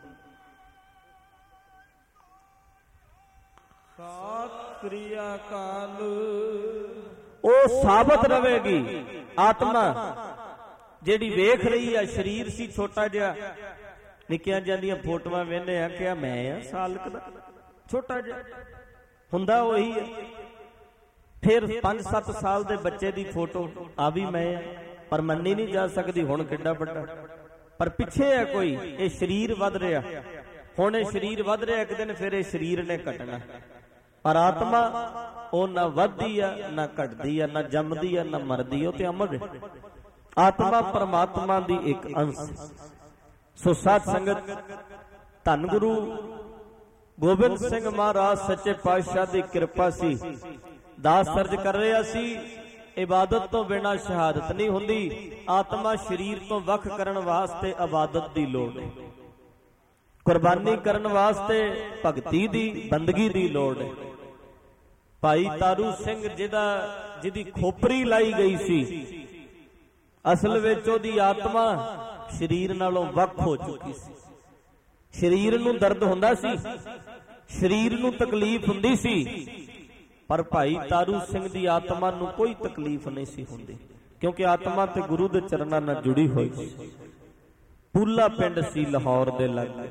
ਸਤਿ ਸ੍ਰੀ ਅਕਾਲ। ਉਹ ਸਾਬਤ ਰਹੇਗੀ ਆਤਮਾ ਜਿਹੜੀ ਵੇਖ ਰਹੀ ਆ। ਸਰੀਰ ਸੀ ਛੋਟਾ ਜਿਹਾ, ਨਿੱਕੀਆਂ ਜਾਂਦੀਆਂ ਫੋਟੋਆਂ ਵੇਖਦੇ ਆ ਕਿ ਮੈਂ ਆ ਸਾਲਕ ਦਾ, ਛੋਟਾ ਜਿਹਾ ਹੁੰਦਾ ਉਹੀ ਹੈ। ਫਿਰ 5-7 ਸਾਲ ਦੇ ਬੱਚੇ ਦੀ ਫੋਟੋ, ਆ ਵੀ ਮੈਂ ਆ, ਪਰ ਮੰਨੀ ਨਹੀਂ ਜਾ ਸਕਦੀ ਹੁਣ ਕਿੱਡਾ ਵੱਡਾ, ਪਰ ਪਿੱਛੇ ਹੈ ਕੋਈ। ਇਹ ਸਰੀਰ ਵੱਧ ਰਿਹਾ, ਹੁਣ ਇਹ ਸਰੀਰ ਵੱਧ ਰਿਹਾ, ਇੱਕ ਦਿਨ ਫਿਰ ਇਹ ਸਰੀਰ ਨੇ ਘਟਣਾ। ਪਰ ਆਤਮਾ ਉਹ ਨਾ ਵੱਧਦੀ ਆ, ਨਾ ਘਟਦੀ ਆ, ਨਾ ਜੰਮਦੀ ਆ, ਨਾ ਮਰਦੀ, ਉਹ ਤੇ ਅਮਰ ਹੈ। ਆਤਮਾ ਪਰਮਾਤਮਾ ਦੀ ਇੱਕ ਅੰਸ਼। ਸੋ ਸਾਧ ਸੰਗਤ, ਧੰਨ ਗੁਰੂ ਗੋਬਿੰਦ ਸਿੰਘ ਮਹਾਰਾਜ ਸੱਚੇ ਪਾਤਸ਼ਾਹ ਦੀ ਕਿਰਪਾ ਸੀ। ਦਾਸ ਸਰਜ ਕਰ ਰਿਹਾ ਸੀ। ਇਬਾਦਤ ਤੋਂ ਬਿਨਾਂ ਸ਼ਹਾਦਤ ਨਹੀਂ ਹੁੰਦੀ। ਆਤਮਾ ਸਰੀਰ ਤੋਂ ਵੱਖ ਕਰਨ ਵਾਸਤੇ ਇਬਾਦਤ ਦੀ ਲੋੜ ਹੈ, ਕੁਰਬਾਨੀ ਕਰਨ ਵਾਸਤੇ ਭਗਤੀ ਦੀ, ਬੰਦਗੀ ਦੀ ਲੋੜ ਹੈ। ਭਾਈ ਤਾਰੂ ਸਿੰਘ ਜਿਹਦੀ ਖੋਪਰੀ ਲਾਈ ਗਈ ਸੀ, ਅਸਲ ਵਿੱਚ ਉਹਦੀ ਆਤਮਾ ਸਰੀਰ ਨਾਲੋਂ ਵੱਖ ਹੋ ਚੁੱਕੀ ਸੀ। ਸਰੀਰ ਨੂੰ ਦਰਦ ਹੁੰਦਾ ਸੀ, ਸਰੀਰ ਨੂੰ ਤਕਲੀਫ ਹੁੰਦੀ ਸੀ, ਪਰ ਭਾਈ ਤਾਰੂ ਸਿੰਘ ਦੀ ਆਤਮਾ ਨੂੰ ਕੋਈ ਤਕਲੀਫ ਨਹੀਂ ਸੀ ਹੁੰਦੀ, ਕਿਉਂਕਿ ਆਤਮਾ ਤੇ ਗੁਰੂ ਦੇ ਚਰਨਾਂ ਨਾਲ ਜੁੜੀ ਹੋਈ ਸੀ। ਪੂਲਾ ਪਿੰਡ ਸੀ ਲਾਹੌਰ ਦੇ ਲਾਗੇ।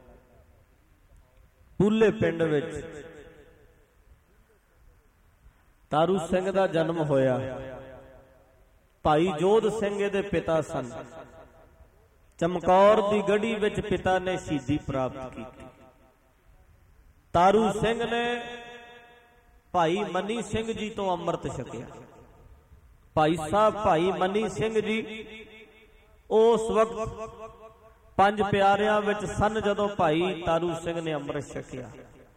ਪੂਲੇ ਪਿੰਡ ਵਿੱਚ ਤਾਰੂ ਸਿੰਘ ਦਾ ਜਨਮ ਹੋਇਆ। ਭਾਈ ਜੋਧ ਸਿੰਘ ਇਹਦੇ ਪਿਤਾ ਸਨ। ਚਮਕੌਰ ਦੀ ਗੜੀ ਵਿੱਚ ਪਿਤਾ ਨੇ ਸ਼ਹੀਦੀ ਪ੍ਰਾਪਤ ਕੀਤੀ। ਤਾਰੂ ਸਿੰਘ ਨੇ ਭਾਈ ਮਨੀ ਸਿੰਘ ਜੀ ਤੋਂ ਅੰਮ੍ਰਿਤ ਛਕਿਆ। ਭਾਈ ਸਾਹਿਬ ਭਾਈ ਮਨੀ ਸਿੰਘ ਜੀ ਉਸ ਵਕਤ 5 ਪਿਆਰਿਆਂ ਵਿੱਚ ਸਨ ਜਦੋਂ ਭਾਈ ਤਾਰੂ ਸਿੰਘ ਨੇ ਅੰਮ੍ਰਿਤ ਛਕਿਆ।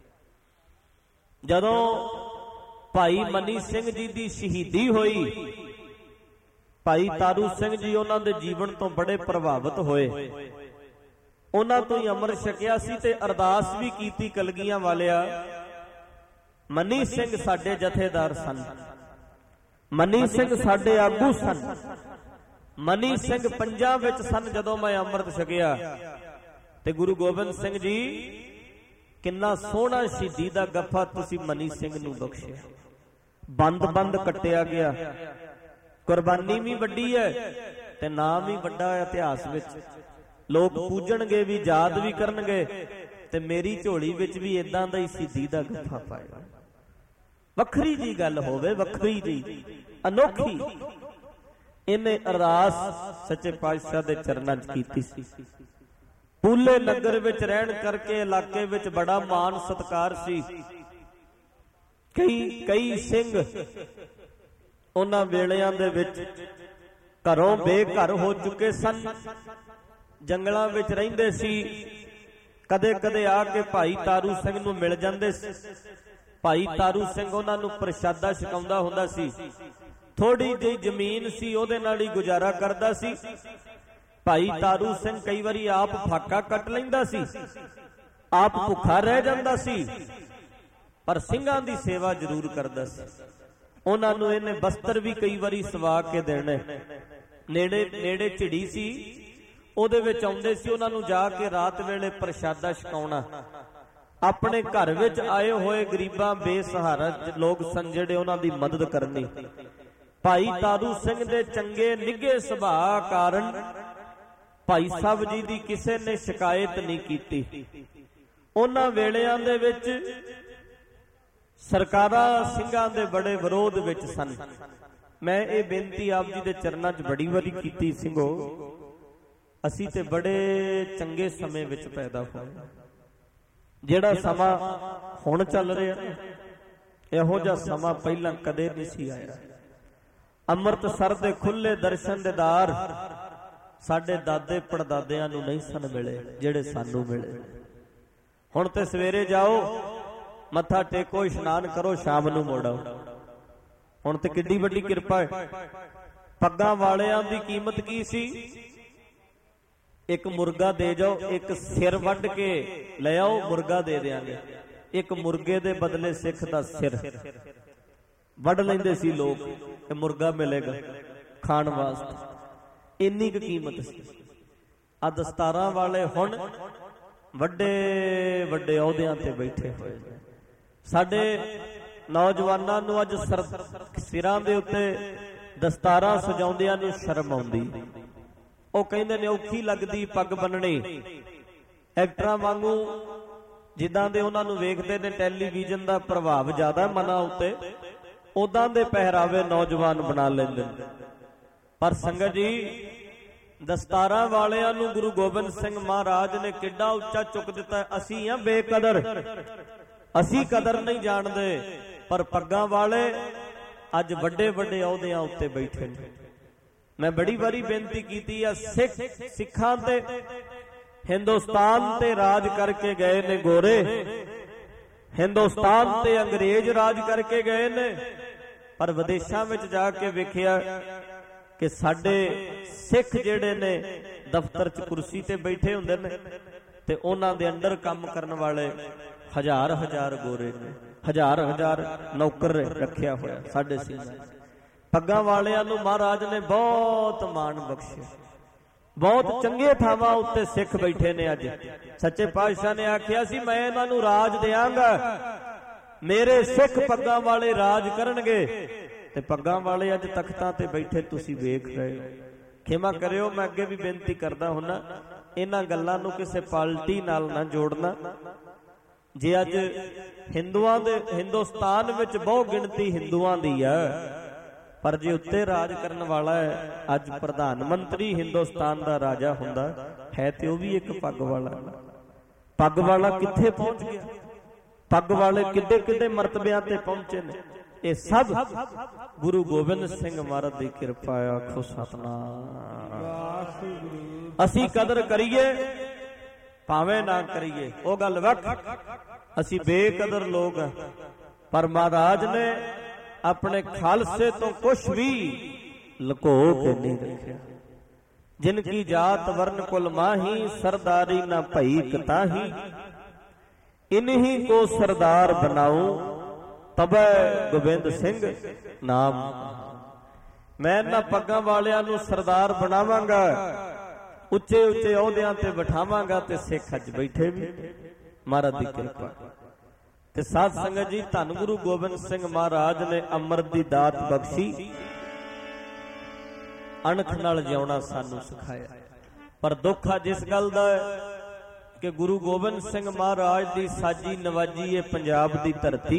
ਜਦੋਂ ਭਾਈ ਮਨੀ ਸਿੰਘ ਜੀ ਦੀ ਸ਼ਹੀਦੀ ਹੋਈ, ਭਾਈ ਤਾਰੂ ਸਿੰਘ ਜੀ ਉਹਨਾਂ ਦੇ ਜੀਵਨ ਤੋਂ ਬੜੇ ਪ੍ਰਭਾਵਿਤ ਹੋਏ। ਉਹਨਾਂ ਤੋਂ ਹੀ ਅੰਮ੍ਰਿਤ ਛਕਿਆ ਸੀ ਤੇ ਅਰਦਾਸ ਵੀ ਕੀਤੀ ਕਲਗੀਆਂ ਵਾਲਿਆ। ਮਨੀ ਸਿੰਘ ਸਾਡੇ ਜਥੇਦਾਰ ਸਨ, ਮਨੀ ਸਿੰਘ ਸਾਡੇ ਆਗੂ ਸਨ, ਮਨੀ ਸਿੰਘ ਪੰਜਾਂ ਵਿੱਚ ਸਨ ਜਦੋਂ ਮੈਂ ਅੰਮ੍ਰਿਤ ਛਕਿਆ। ਤੇ ਗੁਰੂ ਗੋਬਿੰਦ ਸਿੰਘ ਜੀ ਕਿੰਨਾ ਸੋਹਣਾ ਸ਼ਹੀਦੀ ਦਾ ਗੱਫਾ ਤੁਸੀਂ ਮਨੀ ਸਿੰਘ ਨੂੰ ਬਖਸ਼ਿਆ। ਬੰਦ ਬੰਦ ਕੱਟਿਆ ਗਿਆ, ਕੁਰਬਾਨੀ ਵੀ ਵੱਡੀ ਹੈ ਤੇ ਨਾਮ ਵੀ ਵੱਡਾ ਇਤਿਹਾਸ ਵਿੱਚ। ਲੋਕ ਪੂਜਣਗੇ ਵੀ, ਯਾਦ ਵੀ ਕਰਨਗੇ ਤੇ ਮੇਰੀ ਝੋਲੀ ਵਿੱਚ ਵੀ ਇਦਾਂ ਦਾ ਹੀ ਸ਼ਹੀਦੀ ਦਾ ਗੱਫਾ ਪਾਏਗਾ। ਵੱਖਰੀ ਜੀ ਗੱਲ ਹੋਵੇ, ਵੱਖਰੀ ਜੀ ਅਨੋਖੀ। ਇਹਨੇ ਅਰਦਾਸ ਸੱਚੇ ਪਾਤਸ਼ਾਹ ਦੇ ਚਰਨਾਂ 'ਚ ਕੀਤੀ ਸੀ। ਪੂਲੇ ਨਗਰ ਵਿੱਚ ਰਹਿਣ ਕਰਕੇ ਇਲਾਕੇ ਵਿੱਚ ਬੜਾ ਮਾਣ ਸਤਿਕਾਰ ਸੀ। ਕਈ ਸਿੰਘ ਉਹਨਾਂ ਵੇਲਿਆਂ ਦੇ ਵਿੱਚ ਘਰੋਂ ਬੇਘਰ ਹੋ ਚੁੱਕੇ ਸਨ, ਜੰਗਲਾਂ ਵਿੱਚ ਰਹਿੰਦੇ ਸੀ। ਕਦੇ ਕਦੇ ਆ ਕੇ ਭਾਈ ਤਾਰੂ ਸਿੰਘ ਨੂੰ ਮਿਲ ਜਾਂਦੇ ਸੀ। ਭਾਈ ਤਾਰੂ ਸਿੰਘ ਉਹਨਾਂ ਨੂੰ ਪ੍ਰਸ਼ਾਦਾ ਛਕਾਉਂਦਾ ਹੁੰਦਾ ਸੀ। ਥੋੜੀ ਜਿਹੀ ਜ਼ਮੀਨ ਸੀ, ਉਹਦੇ ਨਾਲ ਹੀ ਗੁਜ਼ਾਰਾ ਕਰਦਾ ਸੀ। ਭਾਈ ਤਾਰੂ ਸਿੰਘ ਕਈ ਵਾਰੀ ਆਪ ਫਾਕਾ ਕੱਟ ਲੈਂਦਾ ਸੀ, ਆਪ ਭੁੱਖਾ ਰਹਿ ਜਾਂਦਾ ਸੀ, ਪਰ ਸਿੰਘਾਂ ਦੀ ਸੇਵਾ ਜ਼ਰੂਰ ਕਰਦਾ ਸੀ। ਉਹਨਾਂ ਨੂੰ ਇਹਨੇ ਬਸਤਰ ਵੀ ਕਈ ਵਾਰੀ ਸਵਾ ਕੇ ਦੇਣੇ। ਨੇੜੇ ਝਿੜੀ ਸੀ, ਉਹਦੇ ਵਿੱਚ ਆਉਂਦੇ ਸੀ, ਉਹਨਾਂ ਨੂੰ ਜਾ ਕੇ ਰਾਤ ਵੇਲੇ ਪ੍ਰਸ਼ਾਦਾ ਛਕਾਉਣਾ। ਆਪਣੇ ਘਰ ਵਿੱਚ ਆਏ ਹੋਏ ਗਰੀਬਾਂ ਬੇਸਹਾਰਾ ਲੋਕ ਸਨ ਜਿਹੜੇ, ਉਹਨਾਂ ਦੀ ਮਦਦ ਕਰਨੀ। ਭਾਈ ਤਾਰੂ ਸਿੰਘ ਦੇ ਚੰਗੇ ਨਿੱਘੇ ਸੁਭਾਅ ਕਾਰਨ ਭਾਈ ਸਾਹਿਬ ਜੀ ਦੀ ਕਿਸੇ ਨੇ ਸ਼ਿਕਾਇਤ ਨਹੀਂ ਕੀਤੀ। ਉਹਨਾਂ ਵੇਲਿਆਂ ਦੇ ਵਿੱਚ ਸਰਕਾਰਾਂ ਸਿੰਘਾਂ ਦੇ ਬੜੇ ਵਿਰੋਧ ਵਿੱਚ ਸਨ। ਮੈਂ ਇਹ ਬੇਨਤੀ ਆਪ ਜੀ ਦੇ ਚਰਨਾਂ 'ਚ ਬੜੀ ਵਾਰੀ ਕੀਤੀ, ਸਿੰਘੋ ਅਸੀਂ ਤੇ ਬੜੇ ਚੰਗੇ ਸਮੇਂ ਵਿੱਚ ਪੈਦਾ ਹੋਏ। ਜਿਹੜਾ ਸਮਾਂ ਹੁਣ ਚੱਲ ਰਿਹਾ, ਇਹੋ ਜਿਹਾ ਸਮਾਂ ਪਹਿਲਾਂ ਕਦੇ ਨਹੀਂ ਸੀ ਆਇਆ। ਅੰਮ੍ਰਿਤਸਰ ਦੇ ਖੁੱਲੇ ਦਰਸ਼ਨ ਦੀਦਾਰ ਸਾਡੇ ਦਾਦੇ ਪੜਦਾਦਿਆਂ ਨੂੰ ਨਹੀਂ ਸਨ ਮਿਲੇ ਜਿਹੜੇ ਸਾਨੂੰ ਮਿਲੇ। ਹੁਣ ਤੇ ਸਵੇਰੇ ਜਾਓ, ਮੱਥਾ ਟੇਕੋ, ਇਸ਼ਨਾਨ ਕਰੋ, ਸ਼ਾਮ ਨੂੰ ਮੁੜ ਆਓ। ਹੁਣ ਤੇ ਕਿੱਡੀ ਵੱਡੀ ਕਿਰਪਾ ਹੈ। ਪੱਗਾਂ ਵਾਲਿਆਂ ਦੀ ਕੀਮਤ ਕੀ ਸੀ? ਇੱਕ ਮੁਰਗਾ ਦੇ ਜਾਓ, ਇੱਕ ਸਿਰ ਵੱਢ ਕੇ ਲੈ ਆਓ, ਮੁਰਗਾ ਦੇ ਦਿਆਂਗੇ। ਇੱਕ ਮੁਰਗੇ ਦੇ ਬਦਲੇ ਸਿੱਖ ਦਾ ਸਿਰ ਵੱਢ ਲੈਂਦੇ ਸੀ ਲੋਕ, ਤੇ ਮੁਰਗਾ ਮਿਲੇਗਾ ਖਾਣ ਵਾਸਤੇ। ਇੰਨੀ ਕੁ ਕੀਮਤ ਸੀ। ਆ ਦਸਤਾਰਾਂ ਵਾਲੇ ਹੁਣ ਵੱਡੇ ਵੱਡੇ ਅਹੁਦਿਆਂ ਤੇ ਬੈਠੇ ਹੋਏ ਨੇ। ਸਾਡੇ ਨੌਜਵਾਨਾਂ ਨੂੰ ਅੱਜ ਸਿਰਾਂ ਦੇ ਉੱਤੇ ਦਸਤਾਰਾਂ ਸਜਾਉਂਦਿਆਂ ਨੂੰ ਸ਼ਰਮ ਆਉਂਦੀ। ਉਹ ਕਹਿੰਦੇ ਨੇ ਔਖੀ ਲੱਗਦੀ ਪੱਗ ਬੰਨਣੀ। ਐਕਟਰਾਂ ਵਾਂਗੂ ਜਿੱਦਾਂ ਦੇ ਉਹਨਾਂ ਨੂੰ ਵੇਖਦੇ ਨੇ, ਟੈਲੀਵਿਜ਼ਨ ਦਾ ਪ੍ਰਭਾਵ ਜ਼ਿਆਦਾ ਮਨਾਂ ਉੱਤੇ, ਉਦਾਂ ਦੇ ਪਹਿਰਾਵੇ ਨੌਜਵਾਨ ਬਣਾ ਲੈਂਦੇ ਨੇ। ਪਰ ਸੰਗਤ ਜੀ, ਦਸਤਾਰਾਂ ਵਾਲਿਆਂ ਨੂੰ ਗੁਰੂ ਗੋਬਿੰਦ ਸਿੰਘ ਮਹਾਰਾਜ ਨੇ ਕਿੱਡਾ ਉੱਚਾ ਚੁੱਕ ਦਿੱਤਾ। ਅਸੀਂ ਆ ਬੇਕਦਰ, ਅਸੀਂ ਕਦਰ ਨਹੀਂ ਜਾਣਦੇ, ਪਰ ਪੱਗਾਂ ਵਾਲੇ ਅੱਜ ਵੱਡੇ ਵੱਡੇ ਅਹੁਦਿਆਂ ਉੱਤੇ ਬੈਠੇ ਨੇ। ਮੈਂ ਬੜੀ ਵਾਰੀ ਬੇਨਤੀ ਕੀਤੀ ਆ, ਸਿੱਖਾਂ ਤੇ ਹਿੰਦੁਸਤਾਨ ਤੇ ਰਾਜ ਕਰਕੇ ਗਏ ਨੇ ਗੋਰੇ, ਹਿੰਦੁਸਤਾਨ ਤੇ ਅੰਗਰੇਜ਼ ਰਾਜ ਕਰਕੇ ਗਏ ਨੇ, ਪਰ ਵਿਦੇਸ਼ਾਂ ਵਿੱਚ ਜਾ ਕੇ ਵੇਖਿਆ ਕਿ ਸਾਡੇ ਸਿੱਖ ਜਿਹੜੇ ਨੇ ਦਫ਼ਤਰ 'ਚ ਕੁਰਸੀ ਤੇ ਬੈਠੇ ਹੁੰਦੇ ਨੇ ਤੇ ਉਹਨਾਂ ਦੇ ਅੰਡਰ ਕੰਮ ਕਰਨ ਵਾਲੇ ਹਜ਼ਾਰ ਹਜ਼ਾਰ ਗੋਰੇ ਨੇ, ਹਜ਼ਾਰ ਹਜ਼ਾਰ ਨੌਕਰ ਰੱਖਿਆ ਹੋਇਆ ਸਾਡੇ ਸਿੰਘਾਂ। ਪੱਗਾਂ ਵਾਲਿਆਂ ਨੂੰ ਮਹਾਰਾਜ ਨੇ ਬਹੁਤ ਮਾਣ ਬਖਸ਼ਿਆ। ਬਹੁਤ ਚੰਗੇ ਥਾਵਾਂ ਉੱਤੇ ਸਿੱਖ ਬੈਠੇ ਨੇ ਅੱਜ। ਸੱਚੇ ਪਾਤਸ਼ਾਹ ਨੇ ਆਖਿਆ ਸੀ, ਮੈਂ ਇਹਨਾਂ ਨੂੰ ਰਾਜ ਦਿਆਂਗਾ, ਮੇਰੇ ਸਿੱਖ ਪੱਗਾਂ ਵਾਲੇ ਰਾਜ ਕਰਨਗੇ। ਤੇ ਪੱਗਾਂ ਵਾਲੇ ਅੱਜ ਤਖਤਾਂ ਤੇ ਬੈਠੇ ਤੁਸੀਂ ਵੇਖ ਰਹੇ ਹੋ। ਖਿਮਾ ਕਰਿਓ, ਮੈਂ ਅੱਗੇ ਵੀ ਬੇਨਤੀ ਕਰਦਾ ਹੁੰਨਾ, ਇਹਨਾਂ ਗੱਲਾਂ ਨੂੰ ਕਿਸੇ ਪਾਰਟੀ ਨਾਲ ਨਾ ਜੋੜਨਾ। ਜੇ ਅੱਜ ਹਿੰਦੁਸਤਾਨ ਵਿੱਚ ਬਹੁ ਗਿਣਤੀ ਹਿੰਦੂਆਂ ਦੀ ਆ, ਪਰ ਜੇ ਉੱਤੇ ਰਾਜ ਕਰਨ ਵਾਲਾ ਹੈ, ਅੱਜ ਪ੍ਰਧਾਨ ਮੰਤਰੀ ਹਿੰਦੁਸਤਾਨ ਦਾ ਰਾਜਾ ਹੁੰਦਾ ਹੈ ਤੇ ਉਹ ਵੀ ਇੱਕ ਪੱਗ ਵਾਲਾ। ਪੱਗ ਵਾਲਾ ਕਿੱਥੇ ਪਹੁੰਚ ਗਿਆ? ਪੱਗ ਵਾਲੇ ਕਿੱਡੇ ਕਿੱਡੇ ਮਰਤਬਿਆਂ ਤੇ ਪਹੁੰਚੇ ਨੇ। ਇਹ ਸਭ ਗੁਰੂ ਗੋਬਿੰਦ ਸਿੰਘ ਮਹਾਰਾਜ ਦੀ ਕਿਰਪਾ। ਆਖੋ ਸਤਿਨਾਮ। ਅਸੀਂ ਕਦਰ ਕਰੀਏ ਭਾਵੇਂ ਨਾ ਕਰੀਏ, ਉਹ ਗੱਲ ਵੱਖ। ਅਸੀਂ ਬੇਕਦਰ ਲੋਕ ਹਾਂ, ਪਰ ਮਹਾਰਾਜ ਨੇ ਆਪਣੇ ਖਾਲਸੇ ਤੋਂ ਕੁਛ ਵੀ ਲੁਕੋ ਕੇ ਨਹੀਂ ਰੱਖਿਆ। जिन की जात वर्ण कुल माही, सरदारी न भई कताही। इन्हीं को सरदार बनाऊं, तबै गोबिंद सिंह नाम। मैं इन्हां पग्गां वालियां नूं सरदार बनावांगा, उच्चे उच्चे अहुदियां ते बिठावांगा, ते सिख अज बैठे भी महाराज दी किरपा। ते साध संगत जी, धन गुरु गोबिंद सिंह महाराज ने अमृत दी दात बख्शी, अणख नाल जिउणा सानू सिखाया। पर दुख अज इस गल दा कि गुरु गोबिंद सिंह महाराज दी साजी नवाजी है पंजाब दी धरती।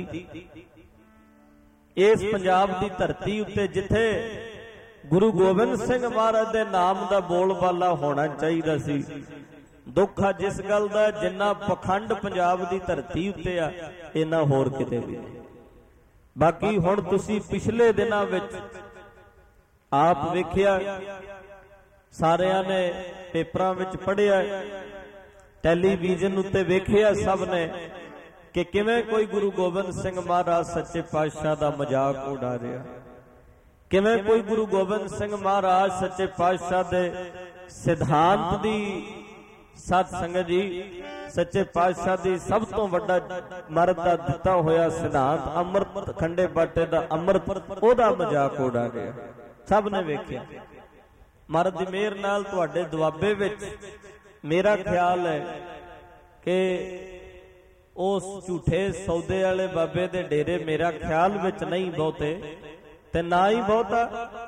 इस पंजाब दी धरती उत्ते जिथे गुरु गोबिंद सिंह महाराज दे नाम दा बोलबाला होना चाहिए सी, दुख अज इस गल दा जिन्ना पखंड पंजाब दी धरती उत्ते आ, इन्ना होर किते भी नहीं। बाकी हुण तुसीं पिछले दिनां विच आप वेखिया, सारियां ने पेपरां विच पढ़िया, टैलीविजन उत्ते वेखिया सब ने कि किवें कोई गुरु गोबिंद सिंह महाराज सच्चे पातशाह दा मजाक उड़ा रहा, किवें कोई गुरु गोबिंद सिंह महाराज सच्चे पातशाह दे सिद्धांत दी। सत संगत जी, सच्चे पातशाह दी सब तो वड्डा मर्द दा दिता होया सिद्धांत अमृत खंडे बाटे दा अमृत, ओदा मजाक उड़ा रहा, सब ने वेखिया। महाराज दी मेहर नाल तुहाडे दुआबे विच मेरा ख्याल है कि उस झूठे सौदे वाले बाबे दे डेरे मेरा ख्याल विच नहीं बहुते, ते ना ही बहुता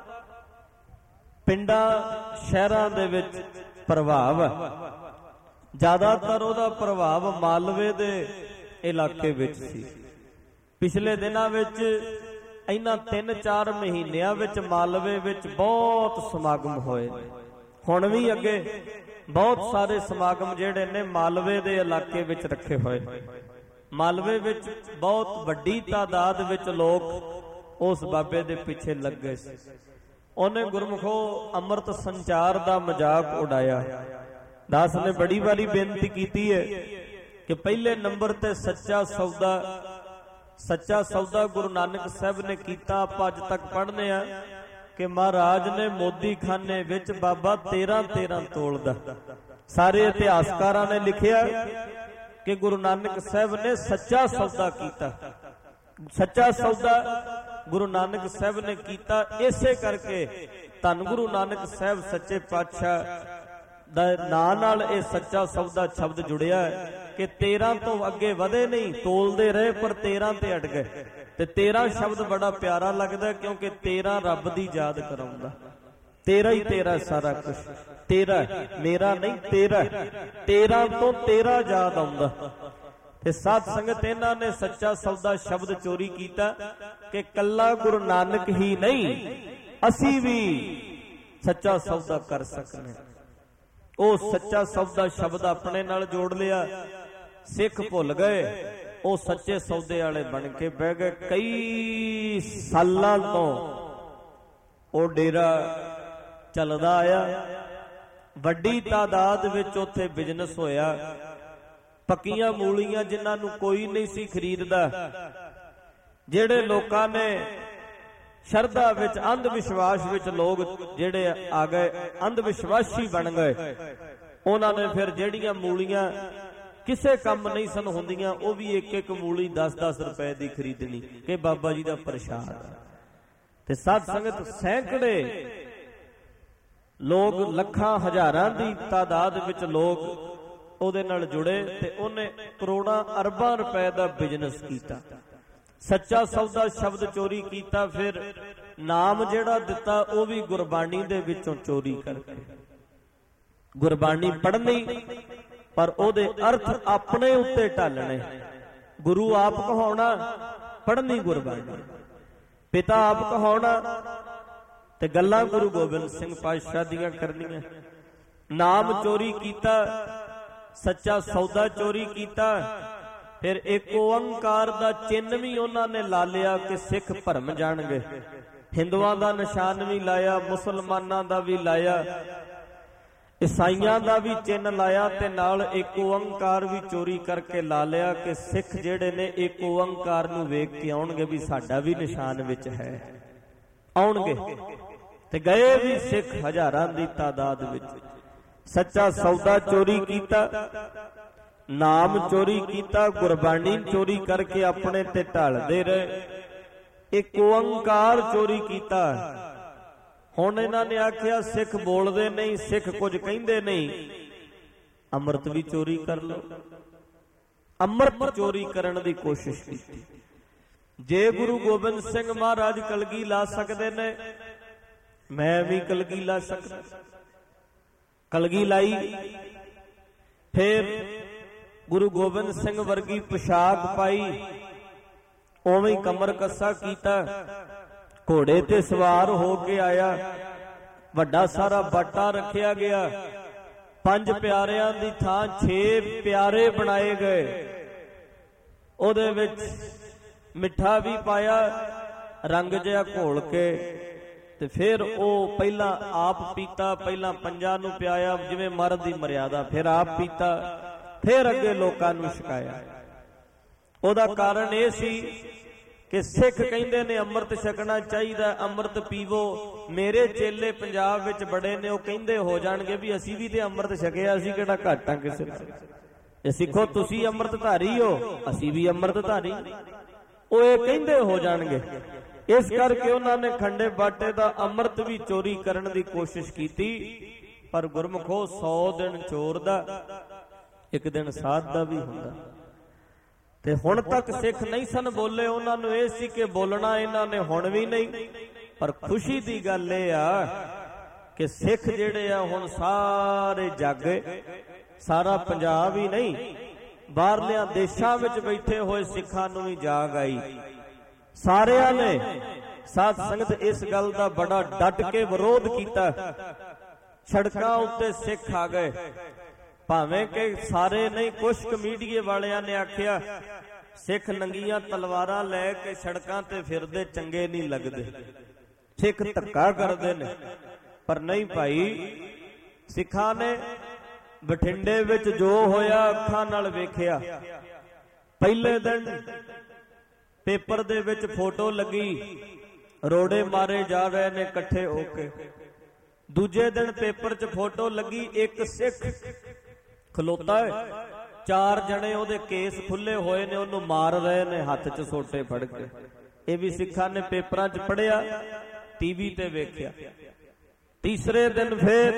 पिंडां शहरां दे विच प्रभाव। ज्यादातर ओहदा प्रभाव मालवे दे इलाके विच सी। पिछले दिनां विच इन्हां 3-4 महीनिਆਂ विच मालवे विच बहुत समागम होए, हुण भी अगे बहुत सारे समागम जिहड़े ने मालवे दे इलाके विच रखे होए। मालवे विच बहुत वड्डी तादाद विच लोग उस बाबे दे पिछे लग गए सी। उन्हें गुरमुखो अमृत संचार दा मजाक उड़ाया। दास ने बड़ी बारी बेनती की है कि पहले नंबर ते सच्चा सौदा गुरु नानक साहब ने कीता। आप अज तक पढ़ने आ कि महाराज ने मोदी खाने विच बाबा 13-13 तोलदा। सारे इतिहासकारां ने लिखिया कि गुरु नानक साहब ने सच्चा सौदा कीता। सच्चा सौदा गुरु नानक साहब ने कीता, इसे करके धन गुरु नानक साहब सच्चे पातशाह दा नां नाल इह सच्चा सौदा शब्द जुड़िया कि 13 तो अगे वधे नहीं, तोलते रहे पर 13 ते अट गए। ते 13 शब्द बड़ा प्यारा लगता क्योंकि 13 रब दी याद कराउंदा। 13 ही 13 सारा कुछ, 13 मेरा नहीं 13 तो 13 याद आउंदा। ते साध संगत इन्हां ने सच्चा सौदा शब्द चोरी कीता कि कल्ला गुरु नानक ही नहीं असी भी सच्चा सौदा कर सकने। ओ सच्चा सौदा शब्द अपने नाल जोड़ लिया, सिख भुल गए, ओ सच्चे सौदे वाले बन के बह गए। कई सालां तो ओ डेरा चलदा आया, वड्डी तादाद विच उत्थे बिजनेस होया। पक्कियां मूलियां जिन्हां नूं कोई नहीं सी खरीददा, जिहड़े लोकां ने शरदा विच अंध विश्वास विच लोग जिहड़े आ गए, अंध विश्वासी बन गए। उन्हां ने फिर जिहड़ियां मूलियां किसे काम नहीं सन हुंदियां, वो भी एक एक मूली 10-10 रुपए दी खरीदनी कि बाबा जी दा प्रसाद। ते साध संगत सैकड़े लोग, लखां हजारां दी तादाद विच लोग ਉਹਦੇ ਨਾਲ जुड़े ते उन्हें करोड़ां अरबां रुपए का बिजनेस किया। सच्चा सौदा शब्द चोरी किया, फिर नाम जिहड़ा दिता वो भी गुरबाणी दे विचों चोरी करके। गुरबाणी पढ़नी पर ओदे अर्थ अपने उत्ते ढालने। गुरु आप कहाउणा, पढ़नी गुरबाणी, पिता आप कहाउणा ते गल्लां गुरु गोबिंद सिंह पातशाह दियां करनियां। नाम चोरी किया, सच्चा सौदा चोरी किया, फिर एक ओंकार दा चिन्ह भी उन्होंने ला लिया कि सिख भरम जाणगे। हिंदुआं दा निशान भी लाया, मुसलमानां दा भी लाया, ईसाइयां दा भी चिन्ह लाया, ते नाल एक ओंकार भी चोरी करके ला लिया कि सिख जिहड़े ने एक ओंकार नूं वेख के आउणगे भी साडा भी निशान विच है, आउणगे। ਤੇ ਗਏ ਵੀ ਸਿੱਖ ਹਜ਼ਾਰਾਂ ਦੀ ਤਾਦਾਦ ਵਿੱਚ। ਸੱਚਾ ਸੌਦਾ ਚੋਰੀ ਕੀਤਾ, ਨਾਮ ਚੋਰੀ ਕੀਤਾ, ਗੁਰਬਾਣੀ ਚੋਰੀ ਕਰਕੇ ਆਪਣੇ ਤੇ ਢਾਲਦੇ ਰਹੇ, ਇੱਕ ਓੰਕਾਰ ਚੋਰੀ ਕੀਤਾ। ਹੁਣ ਇਹਨਾਂ ਨੇ ਆਖਿਆ ਸਿੱਖ ਬੋਲਦੇ ਨਹੀਂ, ਸਿੱਖ ਕੁਝ ਕਹਿੰਦੇ ਨਹੀਂ, ਅੰਮ੍ਰਿਤ ਵੀ ਚੋਰੀ ਕਰ ਲਓ। ਅੰਮ੍ਰਿਤ ਚੋਰੀ ਕਰਨ ਦੀ ਕੋਸ਼ਿਸ਼ ਕੀਤੀ। ਜੇ ਗੁਰੂ ਗੋਬਿੰਦ ਸਿੰਘ ਮਹਾਰਾਜ ਕਲਗੀ ਲਾ ਸਕਦੇ ਨੇ, ਮੈਂ ਵੀ ਕਲਗੀ ਲਾ ਸਕਦਾ। ਕਲਗੀ ਲਾਈ, ਫਿਰ ਗੁਰੂ ਗੋਬਿੰਦ ਸਿੰਘ ਵਰਗੀ ਪੁਸ਼ਾਕ ਪਾਈ, ਉਵੇਂ ਹੀ ਕਮਰ ਕੱਸਾ ਕੀਤਾ, ਘੋੜੇ ਤੇ ਸਵਾਰ ਹੋ ਕੇ ਆਇਆ। ਵੱਡਾ ਸਾਰਾ ਬਾਟਾ ਰੱਖਿਆ ਗਿਆ। 5 ਪਿਆਰਿਆਂ ਦੀ ਥਾਂ 6 ਪਿਆਰੇ ਬਣਾਏ ਗਏ। ਉਹਦੇ ਵਿੱਚ ਮਿੱਠਾ ਵੀ ਪਾਇਆ, ਰੰਗ ਜਿਹਾ ਘੋਲ ਕੇ, ਤੇ ਫਿਰ ਉਹ ਪਹਿਲਾਂ ਆਪ ਪੀਤਾ, ਪਹਿਲਾਂ 5 ਨੂੰ ਪਿਆਇਆ ਜਿਵੇਂ ਮਰਦ ਦੀ ਮਰਿਆਦਾ, ਫਿਰ ਆਪ ਪੀਤਾ, ਫਿਰ ਅੱਗੇ ਲੋਕਾਂ ਨੂੰ ਛਕਾਇਆ। ਉਹਦਾ ਕਾਰਨ ਇਹ ਸੀ ਕਿ ਸਿੱਖ ਕਹਿੰਦੇ ਨੇ ਅੰਮ੍ਰਿਤ ਛਕਣਾ ਚਾਹੀਦਾ, ਅੰਮ੍ਰਿਤ ਪੀਵੋ। ਮੇਰੇ ਚੇਲੇ ਪੰਜਾਬ ਵਿੱਚ ਬੜੇ ਨੇ, ਉਹ ਕਹਿੰਦੇ ਹੋ ਜਾਣਗੇ ਵੀ ਅਸੀਂ ਵੀ ਤੇ ਅੰਮ੍ਰਿਤ ਛਕਿਆ, ਅਸੀਂ ਕਿਹੜਾ ਘੱਟ ਆ ਕਿਸੇ ਤੋਂ। ਇਹ ਸਿੱਖੋ ਤੁਸੀਂ ਅੰਮ੍ਰਿਤਧਾਰੀ ਹੋ, ਅਸੀਂ ਵੀ ਅੰਮ੍ਰਿਤਧਾਰੀ। ਉਹ ਇਹ ਕਹਿੰਦੇ ਹੋ ਜਾਣਗੇ। ਇਸ ਕਰਕੇ ਉਹਨਾਂ ਨੇ ਖੰਡੇ ਬਾਟੇ ਦਾ ਅੰਮ੍ਰਿਤ ਵੀ ਚੋਰੀ ਕਰਨ ਦੀ ਕੋਸ਼ਿਸ਼ ਕੀਤੀ। ਪਰ ਗੁਰਮੁਖੋ 100 ਦਿਨ ਚੋਰ ਦਾ, ਇੱਕ ਦਿਨ ਸਾਧ ਦਾ ਵੀ ਹੁੰਦਾ। ਤੇ ਹੁਣ ਤੱਕ ਸਿੱਖ ਨਹੀਂ ਸਨ ਬੋਲੇ, ਉਹਨਾਂ ਨੂੰ ਇਹ ਸੀ ਕਿ ਬੋਲਣਾ ਇਹਨਾਂ ਨੇ ਹੁਣ ਵੀ ਨਹੀਂ। ਪਰ ਖੁਸ਼ੀ ਦੀ ਗੱਲ ਇਹ ਆ ਕਿ ਸਿੱਖ ਜਿਹੜੇ ਆ ਹੁਣ ਸਾਰੇ ਜਾਗੇ। ਸਾਰਾ ਪੰਜਾਬ ਹੀ ਨਹੀਂ, ਬਾਹਰਲਿਆਂ ਦੇਸ਼ਾਂ ਵਿੱਚ ਬੈਠੇ ਹੋਏ ਸਿੱਖਾਂ ਨੂੰ ਵੀ ਜਾਗ ਆਈ। ਸਾਰਿਆਂ ਨੇ ਸਾਧ ਸੰਗਤ ਇਸ ਗੱਲ ਦਾ ਬੜਾ ਡਟ ਕੇ ਵਿਰੋਧ ਕੀਤਾ। ਸੜਕਾਂ ਉੱਤੇ ਸਿੱਖ ਆ ਗਏ, ਭਾਵੇਂ ਕਿ ਸਾਰੇ ਨਹੀਂ, ਕੁਛ ਮੀਡੀਏ ਵਾਲਿਆਂ ਨੇ ਆਖਿਆ ਸਿੱਖ ਨੰਗੀਆਂ ਤਲਵਾਰਾਂ ਲੈ ਕੇ ਸੜਕਾਂ ਤੇ ਫਿਰਦੇ ਚੰਗੇ ਨਹੀਂ ਲੱਗਦੇ, ਸਿੱਖ ਧੱਕਾ ਕਰਦੇ ਨੇ। ਪਰ ਨਹੀਂ ਭਾਈ, ਸਿੱਖਾਂ ਨੇ ਬਠਿੰਡੇ ਵਿੱਚ ਜੋ ਹੋਇਆ ਅੱਖਾਂ ਨਾਲ ਵੇਖਿਆ। ਪਹਿਲੇ ਦਿਨ ਪੇਪਰ ਦੇ ਵਿੱਚ ਫੋਟੋ ਲੱਗੀ, ਰੋੜੇ ਮਾਰੇ ਜਾ ਰਹੇ ਨੇ ਇਕੱਠੇ ਹੋ ਕੇ। ਦੂਜੇ ਦਿਨ ਪੇਪਰ 'ਚ ਫੋਟੋ ਲੱਗੀ, ਇੱਕ ਸਿੱਖ ਖਲੋਤਾ ਹੈ, 4 ਜਣੇ ਉਹਦੇ ਕੇਸ ਖੁੱਲੇ ਹੋਏ ਨੇ, ਉਹਨੂੰ ਮਾਰ ਰਹੇ ਨੇ ਹੱਥ 'ਚ ਸੋਟੇ ਫੜ ਕੇ। ਇਹ ਵੀ ਸਿੱਖਾਂ ਨੇ ਪੇਪਰਾਂ 'ਚ ਪੜ੍ਹਿਆ, ਟੀਵੀ ਤੇ ਵੇਖਿਆ। ਤੀਸਰੇ ਦਿਨ ਫੇਰ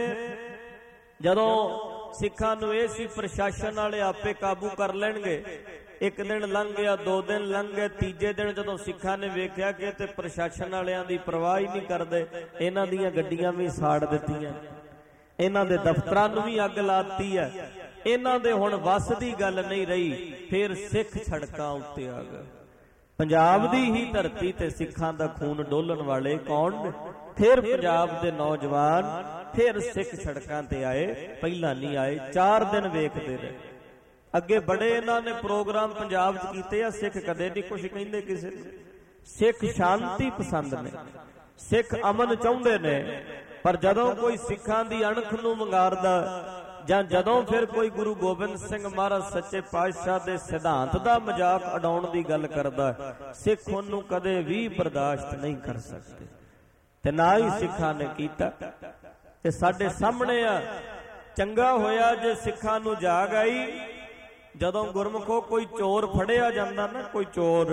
ਜਦੋਂ ਸਿੱਖਾਂ ਨੂੰ ਇਹ ਸੀ ਪ੍ਰਸ਼ਾਸਨ ਵਾਲੇ ਆਪੇ ਕਾਬੂ ਕਰ ਲੈਣਗੇ, ਇੱਕ ਦਿਨ ਲੰਘ ਗਿਆ, 2 ਦਿਨ ਲੰਘ ਗਏ, ਤੀਜੇ ਦਿਨ ਜਦੋਂ ਸਿੱਖਾਂ ਨੇ ਵੇਖਿਆ ਕਿ ਤੇ ਪ੍ਰਸ਼ਾਸਨ ਵਾਲਿਆਂ ਦੀ ਪਰਵਾਹ ਹੀ ਨਹੀਂ ਕਰਦੇ, ਇਹਨਾਂ ਦੀਆਂ ਗੱਡੀਆਂ ਵੀ ਸਾੜ ਦਿੱਤੀਆਂ, ਇਹਨਾਂ ਦੇ ਦਫ਼ਤਰਾਂ ਨੂੰ ਵੀ ਅੱਗ ਲਾਤੀ ਹੈ, ਇਹਨਾਂ ਦੇ ਹੁਣ ਵੱਸ ਦੀ ਗੱਲ ਨਹੀਂ ਰਹੀ। ਫਿਰ ਸਿੱਖ ਸੜਕਾਂ ਉੱਤੇ ਆ ਗਏ। ਪੰਜਾਬ ਦੀ ਹੀ ਧਰਤੀ ਤੇ ਸਿੱਖਾਂ ਦਾ ਖੂਨ ਡੋਲਣ ਵਾਲੇ ਕੌਣ ਨੇ? ਫਿਰ ਪੰਜਾਬ ਦੇ ਨੌਜਵਾਨ, ਫਿਰ ਸਿੱਖ ਸੜਕਾਂ ਤੇ ਆਏ। ਪਹਿਲਾਂ ਨਹੀਂ ਆਏ, 4 ਦਿਨ ਵੇਖਦੇ ਰਹੇ। ਅੱਗੇ ਬੜੇ ਇਹਨਾਂ ਨੇ ਪ੍ਰੋਗਰਾਮ ਪੰਜਾਬ 'ਚ ਕੀਤੇ ਆ, ਸਿੱਖ ਕਦੇ ਨਹੀਂ ਕੁਝ ਕਹਿੰਦੇ ਕਿਸੇ ਨੂੰ। ਸਿੱਖ ਸ਼ਾਂਤੀ ਪਸੰਦ ਨੇ, ਸਿੱਖ ਅਮਨ ਚਾਹੁੰਦੇ ਨੇ। ਪਰ ਜਦੋਂ ਕੋਈ ਸਿੱਖਾਂ ਦੀ ਅਣਖ ਨੂੰ ਵੰਗਾਰਦਾ, ਜਾਂ ਜਦੋਂ ਫਿਰ ਕੋਈ ਗੁਰੂ ਗੋਬਿੰਦ ਸਿੰਘ ਮਹਾਰਾਜ ਸੱਚੇ ਪਾਤਸ਼ਾਹ ਦੇ ਸਿਧਾਂਤ ਦਾ ਮਜ਼ਾਕ ਉਡਾਉਣ ਦੀ ਗੱਲ ਕਰਦਾ, ਸਿੱਖ ਉਹਨੂੰ ਕਦੇ ਵੀ ਬਰਦਾਸ਼ਤ ਨਹੀਂ ਕਰ ਸਕਦੇ। ਤੇ ਨਾ ਹੀ ਸਿੱਖਾਂ ਨੇ ਕੀਤਾ। ਤੇ ਸਾਡੇ ਸਾਹਮਣੇ ਆ, ਚੰਗਾ ਹੋਇਆ ਜੇ ਸਿੱਖਾਂ ਨੂੰ ਜਾਗ ਆਈ। ਜਦੋਂ ਗੁਰਮੁਖੋ ਕੋਈ ਚੋਰ ਫੜਿਆ ਜਾਂਦਾ ਨਾ, ਕੋਈ ਚੋਰ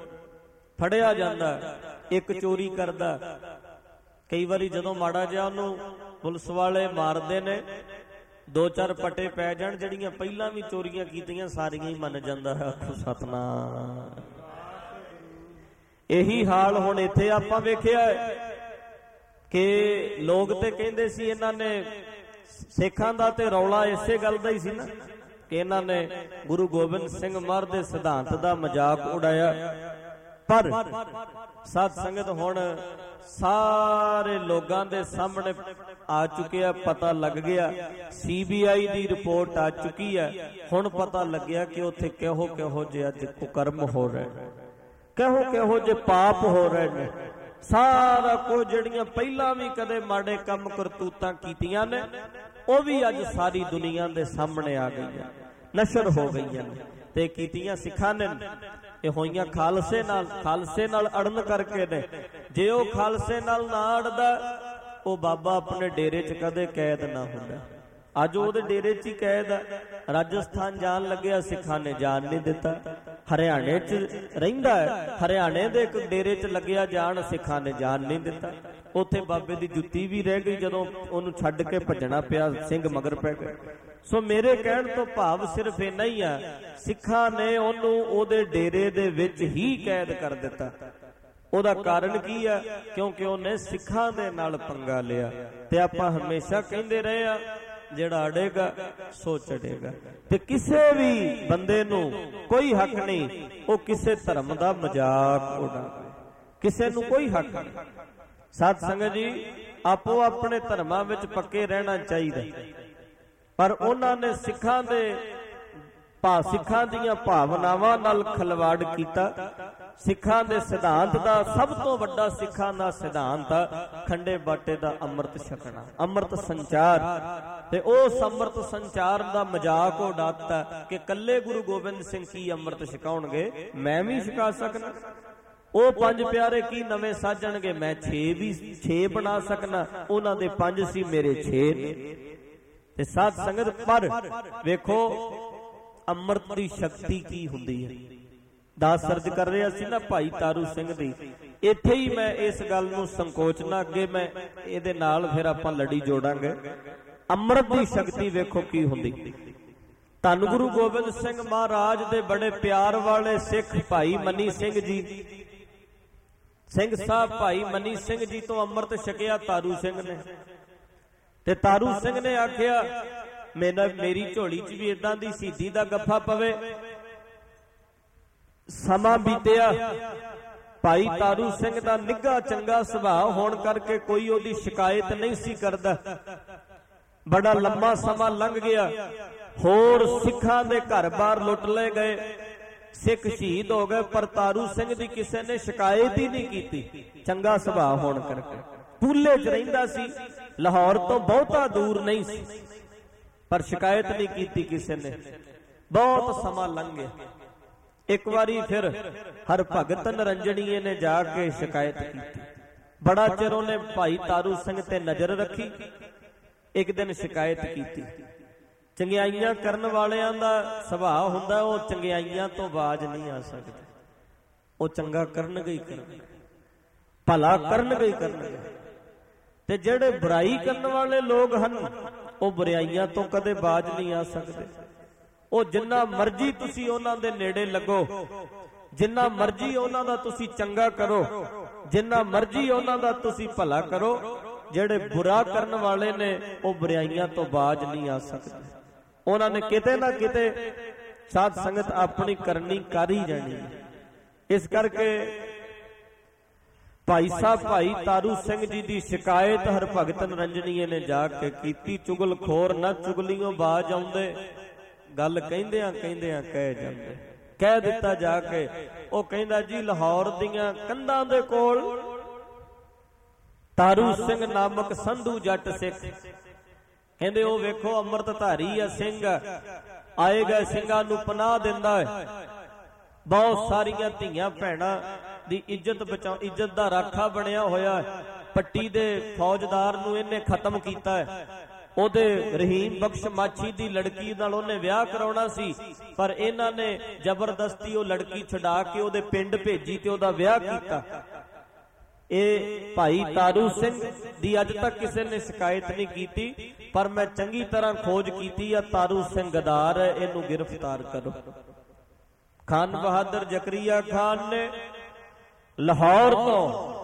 ਫੜਿਆ ਜਾਂਦਾ, ਇੱਕ ਚੋਰੀ ਕਰਦਾ, ਕਈ ਵਾਰੀ ਜਦੋਂ ਮਾੜਾ ਜਿਹਾ ਉਹਨੂੰ ਪੁਲਿਸ ਵਾਲੇ ਮਾਰਦੇ ਨੇ, 2-4 ਪੱਟੇ ਪੈ ਜਾਣ, ਜਿਹੜੀਆਂ ਪਹਿਲਾਂ ਵੀ ਚੋਰੀਆਂ ਕੀਤੀਆਂ ਸਾਰੀਆਂ ਹੀ ਮੰਨ ਜਾਂਦਾ ਹੈ। ਆਖੋ ਸਤਨਾਮ। ਇਹੀ ਹਾਲ ਹੁਣ ਇੱਥੇ ਆਪਾਂ ਵੇਖਿਆ ਕਿ ਲੋਕ ਤੇ ਕਹਿੰਦੇ ਸੀ ਇਹਨਾਂ ਨੇ, ਸਿੱਖਾਂ ਦਾ ਤੇ ਰੌਲਾ ਇਸੇ ਗੱਲ ਦਾ ਹੀ ਸੀ ਨਾ ਕਿ ਇਹਨਾਂ ਨੇ ਗੁਰੂ ਗੋਬਿੰਦ ਸਿੰਘ ਮਹਾਰਾਜ ਦੇ ਸਿਧਾਂਤ ਦਾ ਮਜ਼ਾਕ ਉਡਾਇਆ। ਪਰ ਸਾਧ ਸੰਗਤ ਹੁਣ ਸਾਰੇ ਲੋਕਾਂ ਦੇ ਸਾਹਮਣੇ ਆ ਚੁੱਕਿਆ, ਪਤਾ ਲੱਗ ਗਿਆ। CBI ਦੀ ਰਿਪੋਰਟ ਆ ਚੁੱਕੀ ਹੈ। ਹੁਣ ਪਤਾ ਲੱਗਿਆ ਕਿ ਉੱਥੇ ਕਿਹੋ ਜਿਹਾ ਕੁਕਰਮ ਹੋ ਰਹੇ, ਕਿਹੋ ਜਿਹੇ ਪਾਪ ਹੋ ਰਹੇ ਨੇ। ਸਾਰਾ ਕੁਝ ਜਿਹੜੀਆਂ ਪਹਿਲਾਂ ਵੀ ਕਦੇ ਮਾੜੇ ਕੰਮ ਕਰਤੂਤਾਂ ਕੀਤੀਆਂ ਨੇ, ਉਹ ਵੀ ਅੱਜ ਸਾਰੀ ਦੁਨੀਆ ਦੇ ਸਾਹਮਣੇ ਆ ਗਈਆਂ, ਨਸ਼ਰ ਹੋ ਗਈਆਂ ਨੇ। ਤੇ ਕੀਤੀਆਂ ਸਿੱਖਾਂ ਨੇ, ਇਹ ਹੋਈਆਂ ਖਾਲਸੇ ਨਾਲ ਅੜਨ ਕਰਕੇ ਨੇ। ਜੇ ਉਹ ਖਾਲਸੇ ਨਾਲ ਨਾ ਅੜਦਾ ਉਹ ਬਾਬਾ ਆਪਣੇ ਡੇਰੇ 'ਚ ਕਦੇ ਕੈਦ ਨਾ ਹੁੰਦਾ। ਅੱਜ ਉਹਦੇ ਡੇਰੇ 'ਚ ਹੀ ਕੈਦ ਆ। ਰਾਜਸਥਾਨ ਜਾਣ ਲੱਗਿਆ, ਸਿੱਖਾਂ ਨੇ ਜਾਣ ਨਹੀਂ ਦਿੱਤਾ। ਹਰਿਆਣੇ 'ਚ ਰਹਿੰਦਾ ਹੈ, ਹਰਿਆਣੇ ਦੇ ਇੱਕ ਡੇਰੇ 'ਚ ਲੱਗਿਆ ਜਾਣ, ਸਿੱਖਾਂ ਨੇ ਜਾਣ ਨਹੀਂ ਦਿੱਤਾ। ਉੱਥੇ ਬਾਬੇ ਦੀ ਜੁੱਤੀ ਵੀ ਰਹਿ ਗਈ, ਜਦੋਂ ਉਹਨੂੰ ਛੱਡ ਕੇ ਭੱਜਣਾ ਪਿਆ ਸਿੰਘ ਮਗਰ ਪੈ ਗਏ। ਸੋ ਮੇਰੇ ਕਹਿਣ ਤੋਂ ਭਾਵ ਸਿਰਫ ਇੰਨਾ ਹੀ ਆ, ਸਿੱਖਾਂ ਨੇ ਉਹਨੂੰ ਉਹਦੇ ਡੇਰੇ ਦੇ ਵਿੱਚ ਹੀ ਕੈਦ ਕਰ ਦਿੱਤਾ। ਉਹਦਾ ਕਾਰਨ ਕੀ ਆ? ਕਿਉਂਕਿ ਉਹਨੇ ਸਿੱਖਾਂ ਦੇ ਨਾਲ ਪੰਗਾ ਲਿਆ। ਤੇ ਆਪਾਂ ਹਮੇਸ਼ਾ ਕਹਿੰਦੇ ਰਹੇ ਆ, ਜਿਹੜਾ ਅੜੇਗਾ ਸੋ ਚੜੇਗਾ। ਤੇ ਕਿਸੇ ਵੀ ਬੰਦੇ ਨੂੰ ਕੋਈ ਹੱਕ ਨਹੀਂ ਉਹ ਕਿਸੇ ਧਰਮ ਦਾ ਮਜ਼ਾਕ ਉਡਾਵੇ, ਕਿਸੇ ਨੂੰ ਕੋਈ ਹੱਕ ਨਹੀਂ। ਸਾਧ ਸੰਗਤ ਜੀ, ਆਪੋ ਆਪਣੇ ਧਰਮਾਂ ਵਿੱਚ ਪੱਕੇ ਰਹਿਣਾ ਚਾਹੀਦਾ, ਪਰ ਉਹਨਾਂ ਨੇ ਸਿੱਖਾਂ ਦੀਆਂ ਭਾਵਨਾਵਾਂ ਨਾਲ ਖਿਲਵਾੜ ਕੀਤਾ। ਸਿੱਖਾਂ ਦੇ ਸਿਧਾਂਤ ਦਾ ਸਭ ਤੋਂ ਵੱਡਾ ਸਿੱਖਾਂ ਦਾ ਸਿਧਾਂਤ ਖੰਡੇ ਬਾਟੇ ਦਾ ਅੰਮ੍ਰਿਤ ਛਕਣਾ, ਅੰਮ੍ਰਿਤ ਸੰਚਾਰ। ਤੇ ਉਸ ਅੰਮ੍ਰਿਤ ਸੰਚਾਰ ਦਾ ਮਜ਼ਾਕ ਉਡਾਤਾ ਕਿ ਕੱਲੇ ਗੁਰੂ ਗੋਬਿੰਦ ਸਿੰਘ ਕੀ ਅੰਮ੍ਰਿਤ ਛਕਾਉਣਗੇ, ਮੈਂ ਵੀ ਛਕਾ ਸਕਣਾ। ਉਹ ਪੰਜ ਪਿਆਰੇ ਕੀ ਨਵੇਂ ਸਾਜਣਗੇ, ਮੈਂ 6 ਬਣਾ ਸਕਣਾ। ਉਹਨਾਂ ਦੇ 5 ਸੀ, ਮੇਰੇ 6 ਨੇ। ਤੇ ਸਾਧ ਸੰਗਤ, ਪਰ ਵੇਖੋ ਅੰਮ੍ਰਿਤ ਦੀ ਸ਼ਕਤੀ ਕੀ ਹੁੰਦੀ ਹੈ। ਦਾਸ ਸਰਜ ਕਰ ਰਿਹਾ ਸੀ ਨਾ ਭਾਈ ਤਾਰੂ ਸਿੰਘ ਦੀ, ਇੱਥੇ ਹੀ ਮੈਂ ਇਸ ਗੱਲ ਨੂੰ ਸੰਕੋਚਣਾ, ਅੱਗੇ ਮੈਂ ਇਹਦੇ ਨਾਲ ਫਿਰ ਆਪਾਂ ਲੜੀ ਜੋੜਾਂਗੇ। ਅੰਮ੍ਰਿਤ ਦੀ ਸ਼ਕਤੀ ਵੇਖੋ ਕੀ ਹੁੰਦੀ। ਧੰਨ ਗੁਰੂ ਗੋਬਿੰਦ ਸਿੰਘ ਮਹਾਰਾਜ ਦੇ ਬੜੇ ਪਿਆਰ ਵਾਲੇ ਸਿੱਖ ਭਾਈ ਮਨੀ ਸਿੰਘ ਜੀ, ਸਿੰਘ ਸਾਹਿਬ ਭਾਈ ਮਨੀ ਸਿੰਘ ਜੀ ਤੋਂ ਅੰਮ੍ਰਿਤ ਛਕਿਆ ਤਾਰੂ ਸਿੰਘ ਨੇ। ਤੇ ਤਾਰੂ ਸਿੰਘ ਨੇ ਆਖਿਆ, ਮੇਰੀ ਝੋਲੀ 'ਚ ਵੀ ਇਦਾਂ ਦੀ ਸ਼ਹੀਦੀ ਦਾ ਗੱਫਾ ਪਵੇ। ਸਮਾਂ ਬੀਤਿਆ, ਭਾਈ ਤਾਰੂ ਸਿੰਘ ਦਾ ਨਿੱਘਾ ਚੰਗਾ ਸੁਭਾਅ ਹੋਣ ਕਰਕੇ ਕੋਈ ਉਹਦੀ ਸ਼ਿਕਾਇਤ ਨਹੀਂ ਸੀ ਕਰਦਾ। ਬੜਾ ਲੰਮਾ ਸਮਾਂ ਲੰਘ ਗਿਆ, ਹੋਰ ਸਿੱਖਾਂ ਦੇ ਘਰ-ਬਾਰ ਲੁੱਟ ਲਏ ਗਏ, ਸਿੱਖ ਸ਼ਹੀਦ ਹੋ ਗਏ, ਪਰ ਤਾਰੂ ਸਿੰਘ ਦੀ ਕਿਸੇ ਨੇ ਸ਼ਿਕਾਇਤ ਹੀ ਨਹੀਂ ਕੀਤੀ। ਚੰਗਾ ਸੁਭਾਅ ਹੋਣ ਕਰਕੇ ਪੂਲੇ 'ਚ ਰਹਿੰਦਾ ਸੀ, ਲਾਹੌਰ ਤੋਂ ਬਹੁਤਾ ਦੂਰ ਨਹੀਂ ਸੀ, ਪਰ ਸ਼ਿਕਾਇਤ ਨਹੀਂ ਕੀਤੀ ਕਿਸੇ ਨੇ। ਬਹੁਤ ਸਮਾਂ ਲੰਘ ਗਿਆ। ਇੱਕ ਵਾਰੀ ਫਿਰ ਹਰਭਗਤ ਨਿਰੰਜਣੀਏ ਨੇ ਜਾ ਕੇ ਸ਼ਿਕਾਇਤ ਕੀਤੀ। ਬੜਾ ਚਿਰ ਉਹਨੇ ਭਾਈ ਤਾਰੂ ਸਿੰਘ ਤੇ ਨਜ਼ਰ ਰੱਖੀ। ਇੱਕ ਦਿਨ ਸ਼ਿਕਾਇਤ ਕੀਤੀ। ਚੰਗਿਆਈਆਂ ਕਰਨ ਵਾਲਿਆਂ ਦਾ ਸੁਭਾਅ ਹੁੰਦਾ, ਉਹ ਚੰਗਿਆਈਆਂ ਤੋਂ ਬਾਜ਼ ਨਹੀਂ ਆ ਸਕਦੇ। ਉਹ ਚੰਗਾ ਕਰਨਗੇ ਹੀ ਕਰਨਗੇ, ਭਲਾ ਕਰਨਗੇ ਹੀ ਕਰਨਗੇ। ਤੇ ਜਿਹੜੇ ਬੁਰਾਈ ਕਰਨ ਵਾਲੇ ਲੋਕ ਹਨ, ਉਹ ਬੁਰਾਈਆਂ ਤੋਂ ਕਦੇ ਬਾਜ਼ ਨਹੀਂ ਆ ਸਕਦੇ। ਉਹ ਜਿੰਨਾ ਮਰਜ਼ੀ ਤੁਸੀਂ ਉਹਨਾਂ ਦੇ ਨੇੜੇ ਲੱਗੋ, ਜਿੰਨਾ ਮਰਜ਼ੀ ਉਹਨਾਂ ਦਾ ਤੁਸੀਂ ਚੰਗਾ ਕਰੋ, ਜਿੰਨਾ ਮਰਜ਼ੀ ਉਹਨਾਂ ਦਾ ਤੁਸੀਂ ਭਲਾ ਕਰੋ, ਜਿਹੜੇ ਬੁਰਾ ਕਰਨ ਵਾਲੇ ਨੇ ਉਹ ਬੁਰਾਈਆਂ ਤੋਂ ਬਾਜ਼ ਨਹੀਂ ਆ ਸਕਦੇ। ਉਹਨਾਂ ਨੇ ਕਿਤੇ ਨਾ ਕਿਤੇ ਸਾਧ ਸੰਗਤ ਆਪਣੀ ਕਰਨੀ ਕਰ ਹੀ ਜਾਣੀ ਹੈ। ਇਸ ਕਰਕੇ ਭਾਈ ਸਾਹਿਬ ਭਾਈ ਤਾਰੂ ਸਿੰਘ ਜੀ ਦੀ ਸ਼ਿਕਾਇਤ ਹਰਭਗਤ ਨਿਰੰਜਣੀਏ ਨੇ ਜਾ ਕੇ ਕੀਤੀ। ਚੁਗਲਖੋਰ ਨਾ ਚੁਗਲੀਆਂ ਬਾਜ਼ ਆਉਂਦੇ, ਗੱਲ ਕਹਿੰਦਿਆਂ ਕਹਿੰਦਿਆਂ ਕਹਿ ਜਾਂਦੇ। ਕਹਿ ਦਿੱਤਾ ਜਾ ਕੇ। ਉਹ ਕਹਿੰਦਾ ਜੀ, ਲਾਹੌਰ ਦੀਆਂ ਕੰਧਾਂ ਦੇ ਕੋਲ ਤਾਰੂ ਸਿੰਘ ਨਾਮਕ ਸੰਧੂ ਜੱਟ ਸਿੱਖ, ਕਹਿੰਦੇ ਉਹ ਵੇਖੋ ਅੰਮ੍ਰਿਤਧਾਰੀ ਆ ਸਿੰਘ, ਆਏਗਾ ਸਿੰਘਾਂ ਨੂੰ ਪਨਾਹ ਦਿੰਦਾ ਹੈ। ਬਹੁਤ ਸਾਰੀਆਂ ਧੀਆਂ ਭੈਣਾਂ ਦੀ ਇੱਜ਼ਤ ਦਾ ਰਾਖਾ ਬਣਿਆ ਹੋਇਆ ਹੈ। ਪੱਟੀ ਦੇ ਫੌਜਦਾਰ ਨੂੰ ਇਹਨੇ ਖਤਮ ਕੀਤਾ ਹੈ। ਉਹਦੇ ਰਹੀਮ ਬਖਸ਼ ਮਾਛੀ ਦੀ ਲੜਕੀ ਨਾਲ ਉਹਨੇ ਵਿਆਹ ਕਰਾਉਣਾ ਸੀ, ਪਰ ਇਹਨਾਂ ਨੇ ਜ਼ਬਰਦਸਤੀ ਉਹ ਲੜਕੀ ਛੁਡਾ ਕੇ ਉਹਦੇ ਪਿੰਡ ਭੇਜੀ ਤੇ ਉਹਦਾ ਵਿਆਹ ਕੀਤਾ। ਇਹ ਭਾਈ ਤਾਰੂ ਸਿੰਘ ਦੀ ਅੱਜ ਤੱਕ ਕਿਸੇ ਨੇ ਸ਼ਿਕਾਇਤ ਨਹੀਂ ਕੀਤੀ, ਪਰ ਮੈਂ ਚੰਗੀ ਤਰ੍ਹਾਂ ਖੋਜ ਕੀਤੀ ਆ। ਤਾਰੂ ਸਿੰਘ ਗਦਾਰ ਹੈ, ਇਹਨੂੰ ਗ੍ਰਿਫਤਾਰ ਕਰੋ। ਖਾਨ ਬਹਾਦਰ ਜ਼ਕਰੀਆ ਖਾਨ ਨੇ ਲਾਹੌਰ ਤੋਂ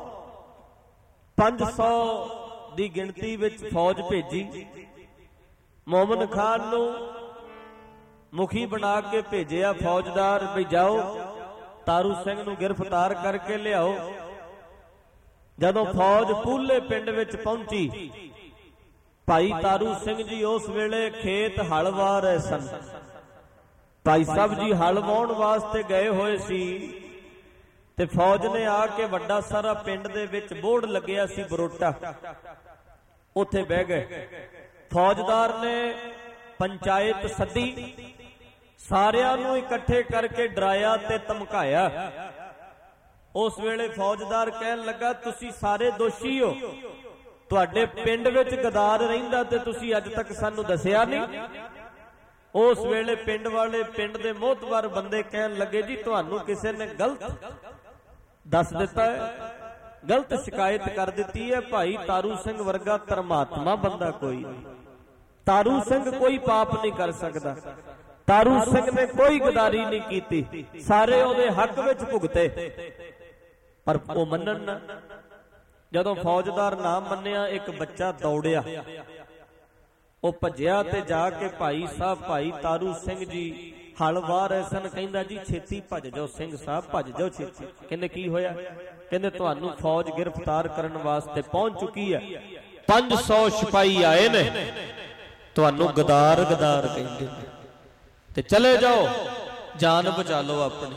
500 ਦੀ ਗਿਣਤੀ ਵਿੱਚ ਫੌਜ ਭੇਜੀ। ਮੋਮਨ ਖਾਨ ਨੂੰ ਮੁਖੀ ਬਣਾ ਕੇ ਭੇਜਿਆ ਫੌਜਦਾਰ, ਵੀ ਜਾਓ ਤਾਰੂ ਸਿੰਘ ਨੂੰ ਗ੍ਰਿਫਤਾਰ ਕਰਕੇ ਲਿਆਓ। ਜਦੋਂ ਫੌਜ ਪੂਲੇ ਪਿੰਡ ਵਿੱਚ ਪਹੁੰਚੀ, ਭਾਈ ਤਾਰੂ ਸਿੰਘ ਜੀ ਉਸ ਵੇਲੇ ਖੇਤ ਹਲ ਵਾਹ ਰਹੇ ਸਨ। ਭਾਈ ਸਾਹਿਬ ਜੀ ਹਲ ਵਾਹੁਣ ਵਾਸਤੇ ਗਏ ਹੋਏ ਸੀ ਤੇ ਫੌਜ ਨੇ ਆ ਕੇ ਵੱਡਾ ਸਾਰਾ ਪਿੰਡ ਦੇ ਵਿੱਚ ਬੋਰਡ ਲੱਗਿਆ ਸੀ ਬਰੋਟਾ, ਉੱਥੇ ਬਹਿ ਗਏ। ਫੌਜਦਾਰ ਨੇ ਪੰਚਾਇਤ ਸੱਦੀ, ਸਾਰਿਆਂ ਨੂੰ ਇਕੱਠੇ ਕਰਕੇ ਡਰਾਇਆ ਤੇ ਧਮਕਾਇਆ। ਉਸ ਵੇਲੇ ਫੌਜਦਾਰ ਕਹਿਣ ਲੱਗਾ, ਤੁਸੀਂ ਸਾਰੇ ਦੋਸ਼ੀ ਹੋ, ਤੁਹਾਡੇ ਪਿੰਡ ਵਿੱਚ ਗਦਾਰ ਰਹਿੰਦਾ ਤੇ ਤੁਸੀਂ ਅੱਜ ਤੱਕ ਸਾਨੂੰ ਦੱਸਿਆ ਨਹੀਂ। ਉਸ ਵੇਲੇ ਪਿੰਡ ਵਾਲੇ, ਪਿੰਡ ਦੇ ਮੋਹਤਬਰ ਬੰਦੇ ਕਹਿਣ ਲੱਗੇ ਜੀ ਤੁਹਾਨੂੰ ਕਿਸੇ ਨੇ ਗਲਤ ਦੱਸ ਦਿੱਤਾ ਹੈ, ਗਲਤ ਸ਼ਿਕਾਇਤ ਕਰ ਦਿੱਤੀ ਹੈ। ਭਾਈ ਤਾਰੂ ਸਿੰਘ ਵਰਗਾ ਧਰਮਾਤਮਾ ਬੰਦਾ ਕੋਈ ਨਹੀਂ, ਤਾਰੂ ਸਿੰਘ ਕੋਈ ਪਾਪ ਨਹੀਂ ਕਰ ਸਕਦਾ, ਤਾਰੂ ਸਿੰਘ ਨੇ ਕੋਈ ਗਦਾਰੀ ਨਹੀਂ ਕੀਤੀ, ਸਾਰੇ ਉਹਦੇ ਹੱਕ ਵਿੱਚ ਭੁਗਤੇ। ਪਰ ਉਹ ਮੰਨਣ ਨਾ। ਜਦੋਂ ਫੌਜਦਾਰ ਨਾ ਮੰਨਿਆ, ਇੱਕ ਬੱਚਾ ਦੌੜਿਆ, ਉਹ ਭੱਜਿਆ ਤੇ ਜਾ ਕੇ ਭਾਈ ਸਾਹਿਬ, ਭਾਈ ਤਾਰੂ ਸਿੰਘ ਜੀ ਹਲ ਵਾਹ ਰਹੇ ਸਨ। ਕਹਿੰਦਾ ਜੀ ਛੇਤੀ ਭੱਜ ਜਾਓ ਸਿੰਘ ਸਾਹਿਬ, ਭੱਜ ਜਾਓ ਛੇਤੀ। ਕਹਿੰਦੇ ਕੀ ਹੋਇਆ? ਕਹਿੰਦੇ ਤੁਹਾਨੂੰ ਫੌਜ ਗ੍ਰਿਫਤਾਰ ਕਰਨ ਵਾਸਤੇ ਪਹੁੰਚ ਚੁੱਕੀ ਹੈ, 500 ਸਿਪਾਹੀ ਆਏ ਨੇ, ਤੁਹਾਨੂੰ ਗਦਾਰ ਗਦਾਰ ਕਹਿੰਦੇ ਨੇ, ਤੇ ਚਲੇ ਜਾਓ, ਜਾਨ ਬਚਾ ਲਓ ਆਪਣੀ।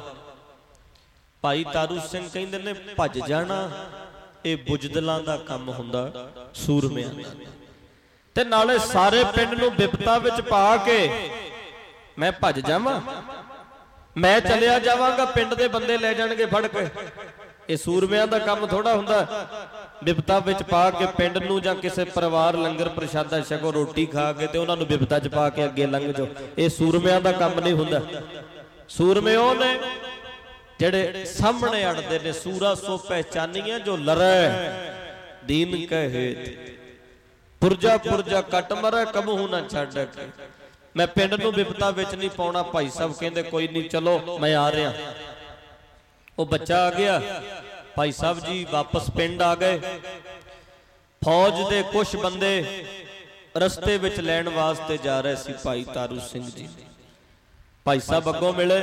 ਭਾਈ ਤਾਰੂ ਸਿੰਘ ਕਹਿੰਦੇ ਨੇ ਭੱਜ ਜਾਣਾ ਇਹ ਬੁਜਦਲਾਂ ਦਾ ਕੰਮ ਹੁੰਦਾ, ਸੂਰਮਿਆਂ ਦਾ। ਤੇ ਨਾਲੇ ਸਾਰੇ ਪਿੰਡ ਨੂੰ ਵਿਪਤਾ ਵਿੱਚ ਪਾ ਕੇ ਮੈਂ ਭੱਜ ਜਾਵਾਂ, ਮੈਂ ਚਲਿਆ ਜਾਵਾਂਗਾ, ਪਿੰਡ ਦੇ ਬੰਦੇ ਲੈ ਜਾਣਗੇ ਫੜ ਕੇ। ਇਹ ਸੂਰਮਿਆਂ ਦਾ ਕੰਮ ਥੋੜਾ ਹੁੰਦਾ, ਵਿਪਤਾ ਵਿੱਚ ਪਾ ਕੇ ਪਿੰਡ ਨੂੰ ਜਾਂ ਕਿਸੇ ਪਰਿਵਾਰ ਲੰਗਰ ਪ੍ਰਸ਼ਾਦਾ ਛਕੋ, ਰੋਟੀ ਖਾ ਕੇ ਤੇ ਉਹਨਾਂ ਨੂੰ ਵਿਪਤਾ 'ਚ ਪਾ ਕੇ ਅੱਗੇ ਲੰਘ ਜਾਓ। ਇਹ ਸੂਰਮਿਆਂ ਦਾ ਕੰਮ ਨਹੀਂ ਹੁੰਦਾ। ਸੂਰਮੇ ਉਹ ਨੇ ਜਿਹੜੇ ਸਾਹਮਣੇ ਅੜਦੇ ਨੇ। ਸੂਰਾ ਸੋ ਪਹਿਚਾਨੀਆਂ ਜੋ ਲਰੈ ਦੀਨ ਕੈ ਹੇਤ, ਪੁਰਜਾ ਪੁਰਜਾ ਕੱਟ ਮਰੈ ਕਬਹੂ ਨਾ ਛੱਡ ਕੇ। ਮੈਂ ਪਿੰਡ ਨੂੰ ਵਿਪਤਾ ਵਿੱਚ ਨਹੀਂ ਪਾਉਣਾ। ਭਾਈ ਸਾਹਿਬ ਕਹਿੰਦੇ ਕੋਈ ਨਹੀਂ, ਚਲੋ ਮੈਂ ਆ ਰਿਹਾ। ਉਹ ਬੱਚਾ ਆ ਗਿਆ, ਭਾਈ ਸਾਹਿਬ ਜੀ ਵਾਪਸ ਪਿੰਡ ਆ ਗਏ। ਫੌਜ ਦੇ ਕੁਝ ਬੰਦੇ ਰਸਤੇ ਵਿੱਚ ਲੈਣ ਵਾਸਤੇ ਜਾ ਰਹੇ ਸੀ ਭਾਈ ਤਾਰੂ ਸਿੰਘ ਜੀ। ਭਾਈ ਸਾਹਿਬ ਅੱਗੋਂ ਮਿਲੇ,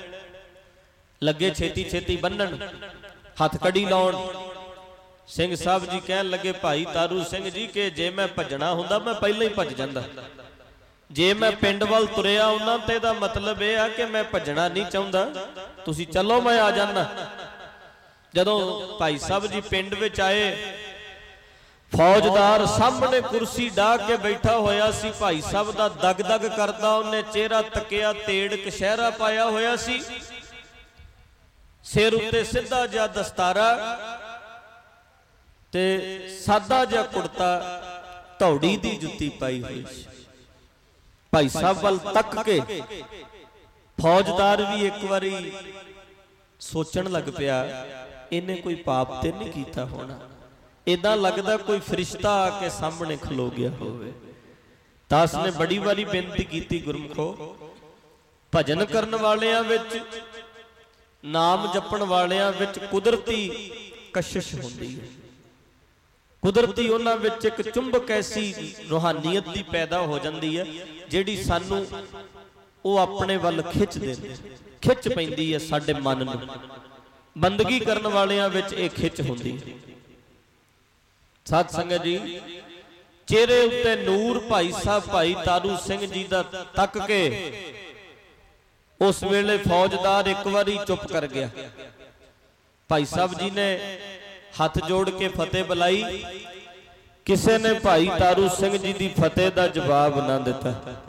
ਲੱਗੇ ਛੇਤੀ ਛੇਤੀ ਬੰਨਣ, ਹੱਥ ਕੜੀ ਲਾਉਣ। ਸਿੰਘ ਸਾਹਿਬ ਜੀ ਕਹਿਣ ਲੱਗੇ ਭਾਈ ਤਾਰੂ ਸਿੰਘ ਜੀ ਕਿ ਜੇ ਮੈਂ ਭੱਜਣਾ ਹੁੰਦਾ ਮੈਂ ਪਹਿਲਾਂ ਹੀ ਭੱਜ ਜਾਂਦਾ, ਜੇ ਮੈਂ ਪਿੰਡ ਵੱਲ ਤੁਰਿਆ ਉਹਨਾਂ ਤੇ ਦਾ ਮਤਲਬ ਇਹ ਆ ਕਿ ਮੈਂ ਭੱਜਣਾ ਨਹੀਂ ਚਾਹੁੰਦਾ, ਤੁਸੀਂ ਚੱਲੋ ਮੈਂ ਆ ਜਾਣਾ। ਜਦੋਂ ਭਾਈ ਸਾਹਿਬ ਜੀ ਪਿੰਡ ਵਿੱਚ ਆਏ, ਫੌਜਦਾਰ ਸਾਹਮਣੇ ਕੁਰਸੀ ਢਾ ਕੇ ਬੈਠਾ ਹੋਇਆ ਸੀ। ਭਾਈ ਸਾਹਿਬ ਦਾ ਦਗ ਦਗ ਕਰਦਾ, ਉਹਨੇ ਚਿਹਰਾ ਤੱਕਿਆ, ਤੇੜ ਕਸ਼ਹਿਰਾ ਪਾਇਆ ਹੋਇਆ ਸੀ, ਸਿਰ ਉੱਤੇ ਸਿੱਧਾ ਜਿਹਾ ਦਸਤਾਰਾ ਤੇ ਸਾਦਾ ਜਿਹਾ ਕੁੜਤਾ, ਧੌੜੀ ਦੀ ਜੁੱਤੀ ਪਾਈ ਹੋਈ ਸੀ। ਭਾਈ ਸਾਹਿਬ ਵੱਲ ਤੱਕ ਕੇ ਫੌਜਦਾਰ ਵੀ ਇੱਕ ਵਾਰੀ ਸੋਚਣ ਲੱਗ ਪਿਆ, ਇਹਨੇ ਕੋਈ ਪਾਪ ਤੇ ਨਹੀਂ ਕੀਤਾ ਹੋਣਾ, ਇਦਾਂ ਲੱਗਦਾ ਕੋਈ ਫਰਿਸ਼ਤਾ ਆ ਕੇ ਸਾਹਮਣੇ ਖਲੋ ਗਿਆ ਹੋਵੇ। ਤਾਂ ਉਸਨੇ ਬੜੀ ਵਾਰੀ ਬੇਨਤੀ ਕੀਤੀ, ਗੁਰਮਖੋ ਭਜਨ ਕਰਨ ਵਾਲਿਆਂ ਵਿੱਚ, ਨਾਮ ਜਪਣ ਵਾਲਿਆਂ ਵਿੱਚ ਕੁਦਰਤੀ ਕਸ਼ਿਸ਼ ਹੁੰਦੀ ਹੈ। ਕੁਦਰਤੀ ਉਹਨਾਂ ਵਿੱਚ ਇੱਕ ਚੁੰਬਕ ਐਸੀ ਰੂਹਾਨੀਅਤ ਦੀ ਪੈਦਾ ਹੋ ਜਾਂਦੀ ਹੈ ਜਿਹੜੀ ਸਾਨੂੰ ਉਹ ਆਪਣੇ ਵੱਲ ਖਿੱਚ ਦਿੰਦੀ, ਖਿੱਚ ਪੈਂਦੀ ਹੈ ਸਾਡੇ ਮਨ ਨੂੰ। ਬੰਦਗੀ ਕਰਨ ਵਾਲਿਆਂ ਵਿੱਚ ਇਹ ਖਿੱਚ ਹੁੰਦੀ ਹੈ। ਸਾਧ ਸੰਗਤ ਜੀ, ਚਿਹਰੇ ਉੱਤੇ ਨੂਰ ਭਾਈ ਸਾਹਿਬ ਭਾਈ ਤਾਰੂ ਸਿੰਘ ਜੀ ਦਾ ਤੱਕ ਕੇ ਉਸ ਵੇਲੇ ਫੌਜਦਾਰ ਇੱਕ ਵਾਰੀ ਚੁੱਪ ਕਰ ਗਿਆ। ਭਾਈ ਸਾਹਿਬ ਜੀ ਨੇ ਹੱਥ ਜੋੜ ਕੇ ਫਤਿਹ ਬੁਲਾਈ, ਕਿਸੇ ਨੇ ਭਾਈ ਤਾਰੂ ਸਿੰਘ ਜੀ ਦੀ ਫਤਿਹ ਦਾ ਜਵਾਬ ਨਾ ਦਿੱਤਾ।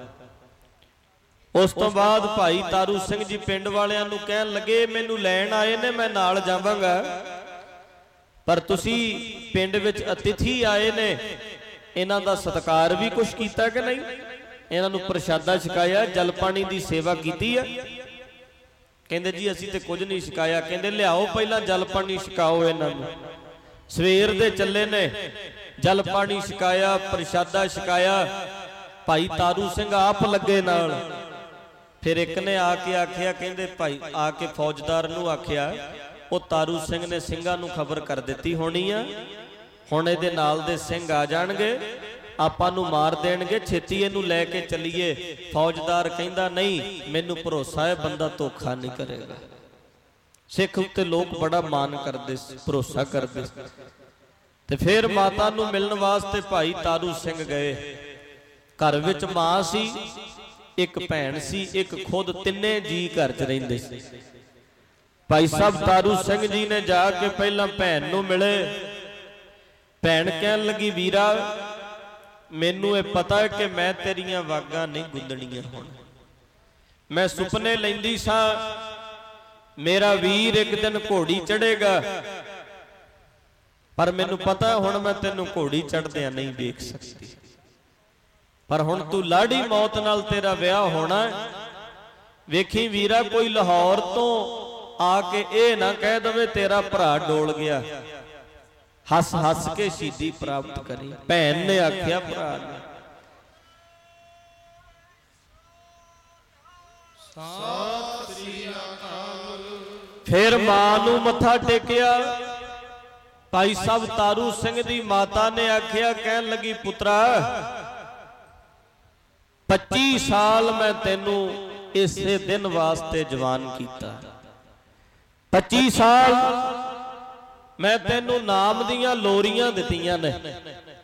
ਉਸ ਤੋਂ ਬਾਅਦ ਭਾਈ ਤਾਰੂ ਸਿੰਘ ਜੀ ਪਿੰਡ ਵਾਲਿਆਂ ਨੂੰ ਕਹਿਣ ਲੱਗੇ, ਮੈਨੂੰ ਲੈਣ ਆਏ ਨੇ, ਮੈਂ ਨਾਲ ਜਾਵਾਂਗਾ, ਪਰ ਤੁਸੀਂ ਪਿੰਡ ਵਿੱਚ ਅਤਿਥੀ ਆਏ ਨੇ, ਇਹਨਾਂ ਦਾ ਸਤਿਕਾਰ ਵੀ ਕੁਛ ਕੀਤਾ ਕਿ ਨਹੀਂ? ਇਹਨਾਂ ਨੂੰ ਪ੍ਰਸ਼ਾਦਾ ਛਕਾਇਆ, ਜਲ ਪਾਣੀ ਦੀ ਸੇਵਾ ਕੀਤੀ ਹੈ? ਕਹਿੰਦੇ ਜੀ ਅਸੀਂ ਤੇ ਕੁਝ ਨਹੀਂ ਛਕਾਇਆ। ਕਹਿੰਦੇ ਲਿਆਓ ਪਹਿਲਾਂ ਜਲ ਪਾਣੀ ਛਕਾਓ ਇਹਨਾਂ ਨੂੰ। ਸਵੇਰ ਦੇ ਚੱਲੇ ਨੇ, ਜਲ ਪਾਣੀ ਛਕਾਇਆ, ਪ੍ਰਸ਼ਾਦਾ ਛਕਾਇਆ। ਭਾਈ ਤਾਰੂ ਸਿੰਘ ਆਪ ਲੱਗੇ ਨਾਲ। ਫਿਰ ਇੱਕ ਨੇ ਆ ਕੇ ਆਖਿਆ, ਕਹਿੰਦੇ ਭਾਈ ਆ ਕੇ ਫੌਜਦਾਰ ਨੂੰ ਆਖਿਆ, ਉਹ ਤਾਰੂ ਸਿੰਘ ਨੇ ਸਿੰਘਾਂ ਨੂੰ ਖਬਰ ਕਰ ਦਿੱਤੀ ਹੋਣੀ ਆ, ਹੁਣ ਇਹਦੇ ਨਾਲ ਦੇ ਸਿੰਘ ਆ ਜਾਣਗੇ, ਆਪਾਂ ਨੂੰ ਮਾਰ ਦੇਣਗੇ, ਛੇਤੀ ਇਹਨੂੰ ਲੈ ਕੇ ਚੱਲੀਏ। ਫੌਜਦਾਰ ਕਹਿੰਦਾ ਨਹੀਂ, ਮੈਨੂੰ ਭਰੋਸਾ ਹੈ ਬੰਦਾ ਧੋਖਾ ਨਹੀਂ ਕਰੇਗਾ। ਸਿੱਖ ਉੱਤੇ ਲੋਕ ਬੜਾ ਮਾਣ ਕਰਦੇ ਸੀ, ਭਰੋਸਾ ਕਰਦੇ ਸੀ। ਤੇ ਫਿਰ ਮਾਤਾ ਨੂੰ ਮਿਲਣ ਵਾਸਤੇ ਭਾਈ ਤਾਰੂ ਸਿੰਘ ਗਏ। ਘਰ ਵਿੱਚ ਮਾਂ ਸੀ, ਇੱਕ ਭੈਣ ਸੀ, ਇੱਕ ਖੁਦ, ਤਿੰਨੇ ਜੀ ਘਰ 'ਚ ਰਹਿੰਦੇ ਸੀ। ਭਾਈ ਸਾਹਿਬ ਤਾਰੂ ਸਿੰਘ ਜੀ ਨੇ ਜਾ ਕੇ ਪਹਿਲਾਂ ਭੈਣ ਨੂੰ ਮਿਲੇ। ਭੈਣ ਕਹਿਣ ਲੱਗੀ, ਵੀਰਾ ਮੈਨੂੰ ਇਹ ਪਤਾ ਹੈ ਕਿ ਮੈਂ ਤੇਰੀਆਂ ਵਾਗਾਂ ਨਹੀਂ ਗੁੰਦਣੀਆਂ। ਹੁਣ ਮੈਂ ਸੁਪਨੇ ਲੈਂਦੀ ਸਾਂ ਮੇਰਾ ਵੀਰ ਇੱਕ ਦਿਨ ਘੋੜੀ ਚੜ੍ਹੇਗਾ, ਪਰ ਮੈਨੂੰ ਪਤਾ ਹੁਣ ਮੈਂ ਤੈਨੂੰ ਘੋੜੀ ਚੜ੍ਹਦਿਆਂ ਨਹੀਂ ਵੇਖ ਸਕਦੀ, ਪਰ ਹੁਣ ਤੂੰ ਲਾੜੀ ਮੌਤ ਨਾਲ ਤੇਰਾ ਵਿਆਹ ਹੋਣਾ। ਵੇਖੀ ਵੀਰਾ ਕੋਈ ਲਾਹੌਰ ਤੋਂ ਆ ਕੇ ਇਹ ਨਾ ਕਹਿ ਦਵੇ ਤੇਰਾ ਭਰਾ ਡੋਲ ਗਿਆ, ਹੱਸ ਹੱਸ ਕੇ ਸ਼ਹੀਦੀ ਪ੍ਰਾਪਤ ਕਰੀ। ਭੈਣ ਨੇ ਆਖਿਆ ਭਰਾ ਨੇ, ਸਤਿ ਸ੍ਰੀ ਅਕਾਲ। ਫਿਰ ਮਾਂ ਨੂੰ ਮੱਥਾ ਟੇਕਿਆ। ਭਾਈ ਸਾਹਿਬ ਤਾਰੂ ਸਿੰਘ ਦੀ ਮਾਤਾ ਨੇ ਆਖਿਆ, ਕਹਿਣ ਲੱਗੀ ਪੁੱਤਰਾ 25 ਸਾਲ ਮੈਂ ਤੈਨੂੰ ਇਸੇ ਦਿਨ ਵਾਸਤੇ ਜਵਾਨ ਕੀਤਾ, 25 ਸਾਲ ਮੈਂ ਤੈਨੂੰ ਨਾਮ ਦੀਆਂ ਲੋਰੀਆਂ ਦਿੱਤੀਆਂ ਨੇ,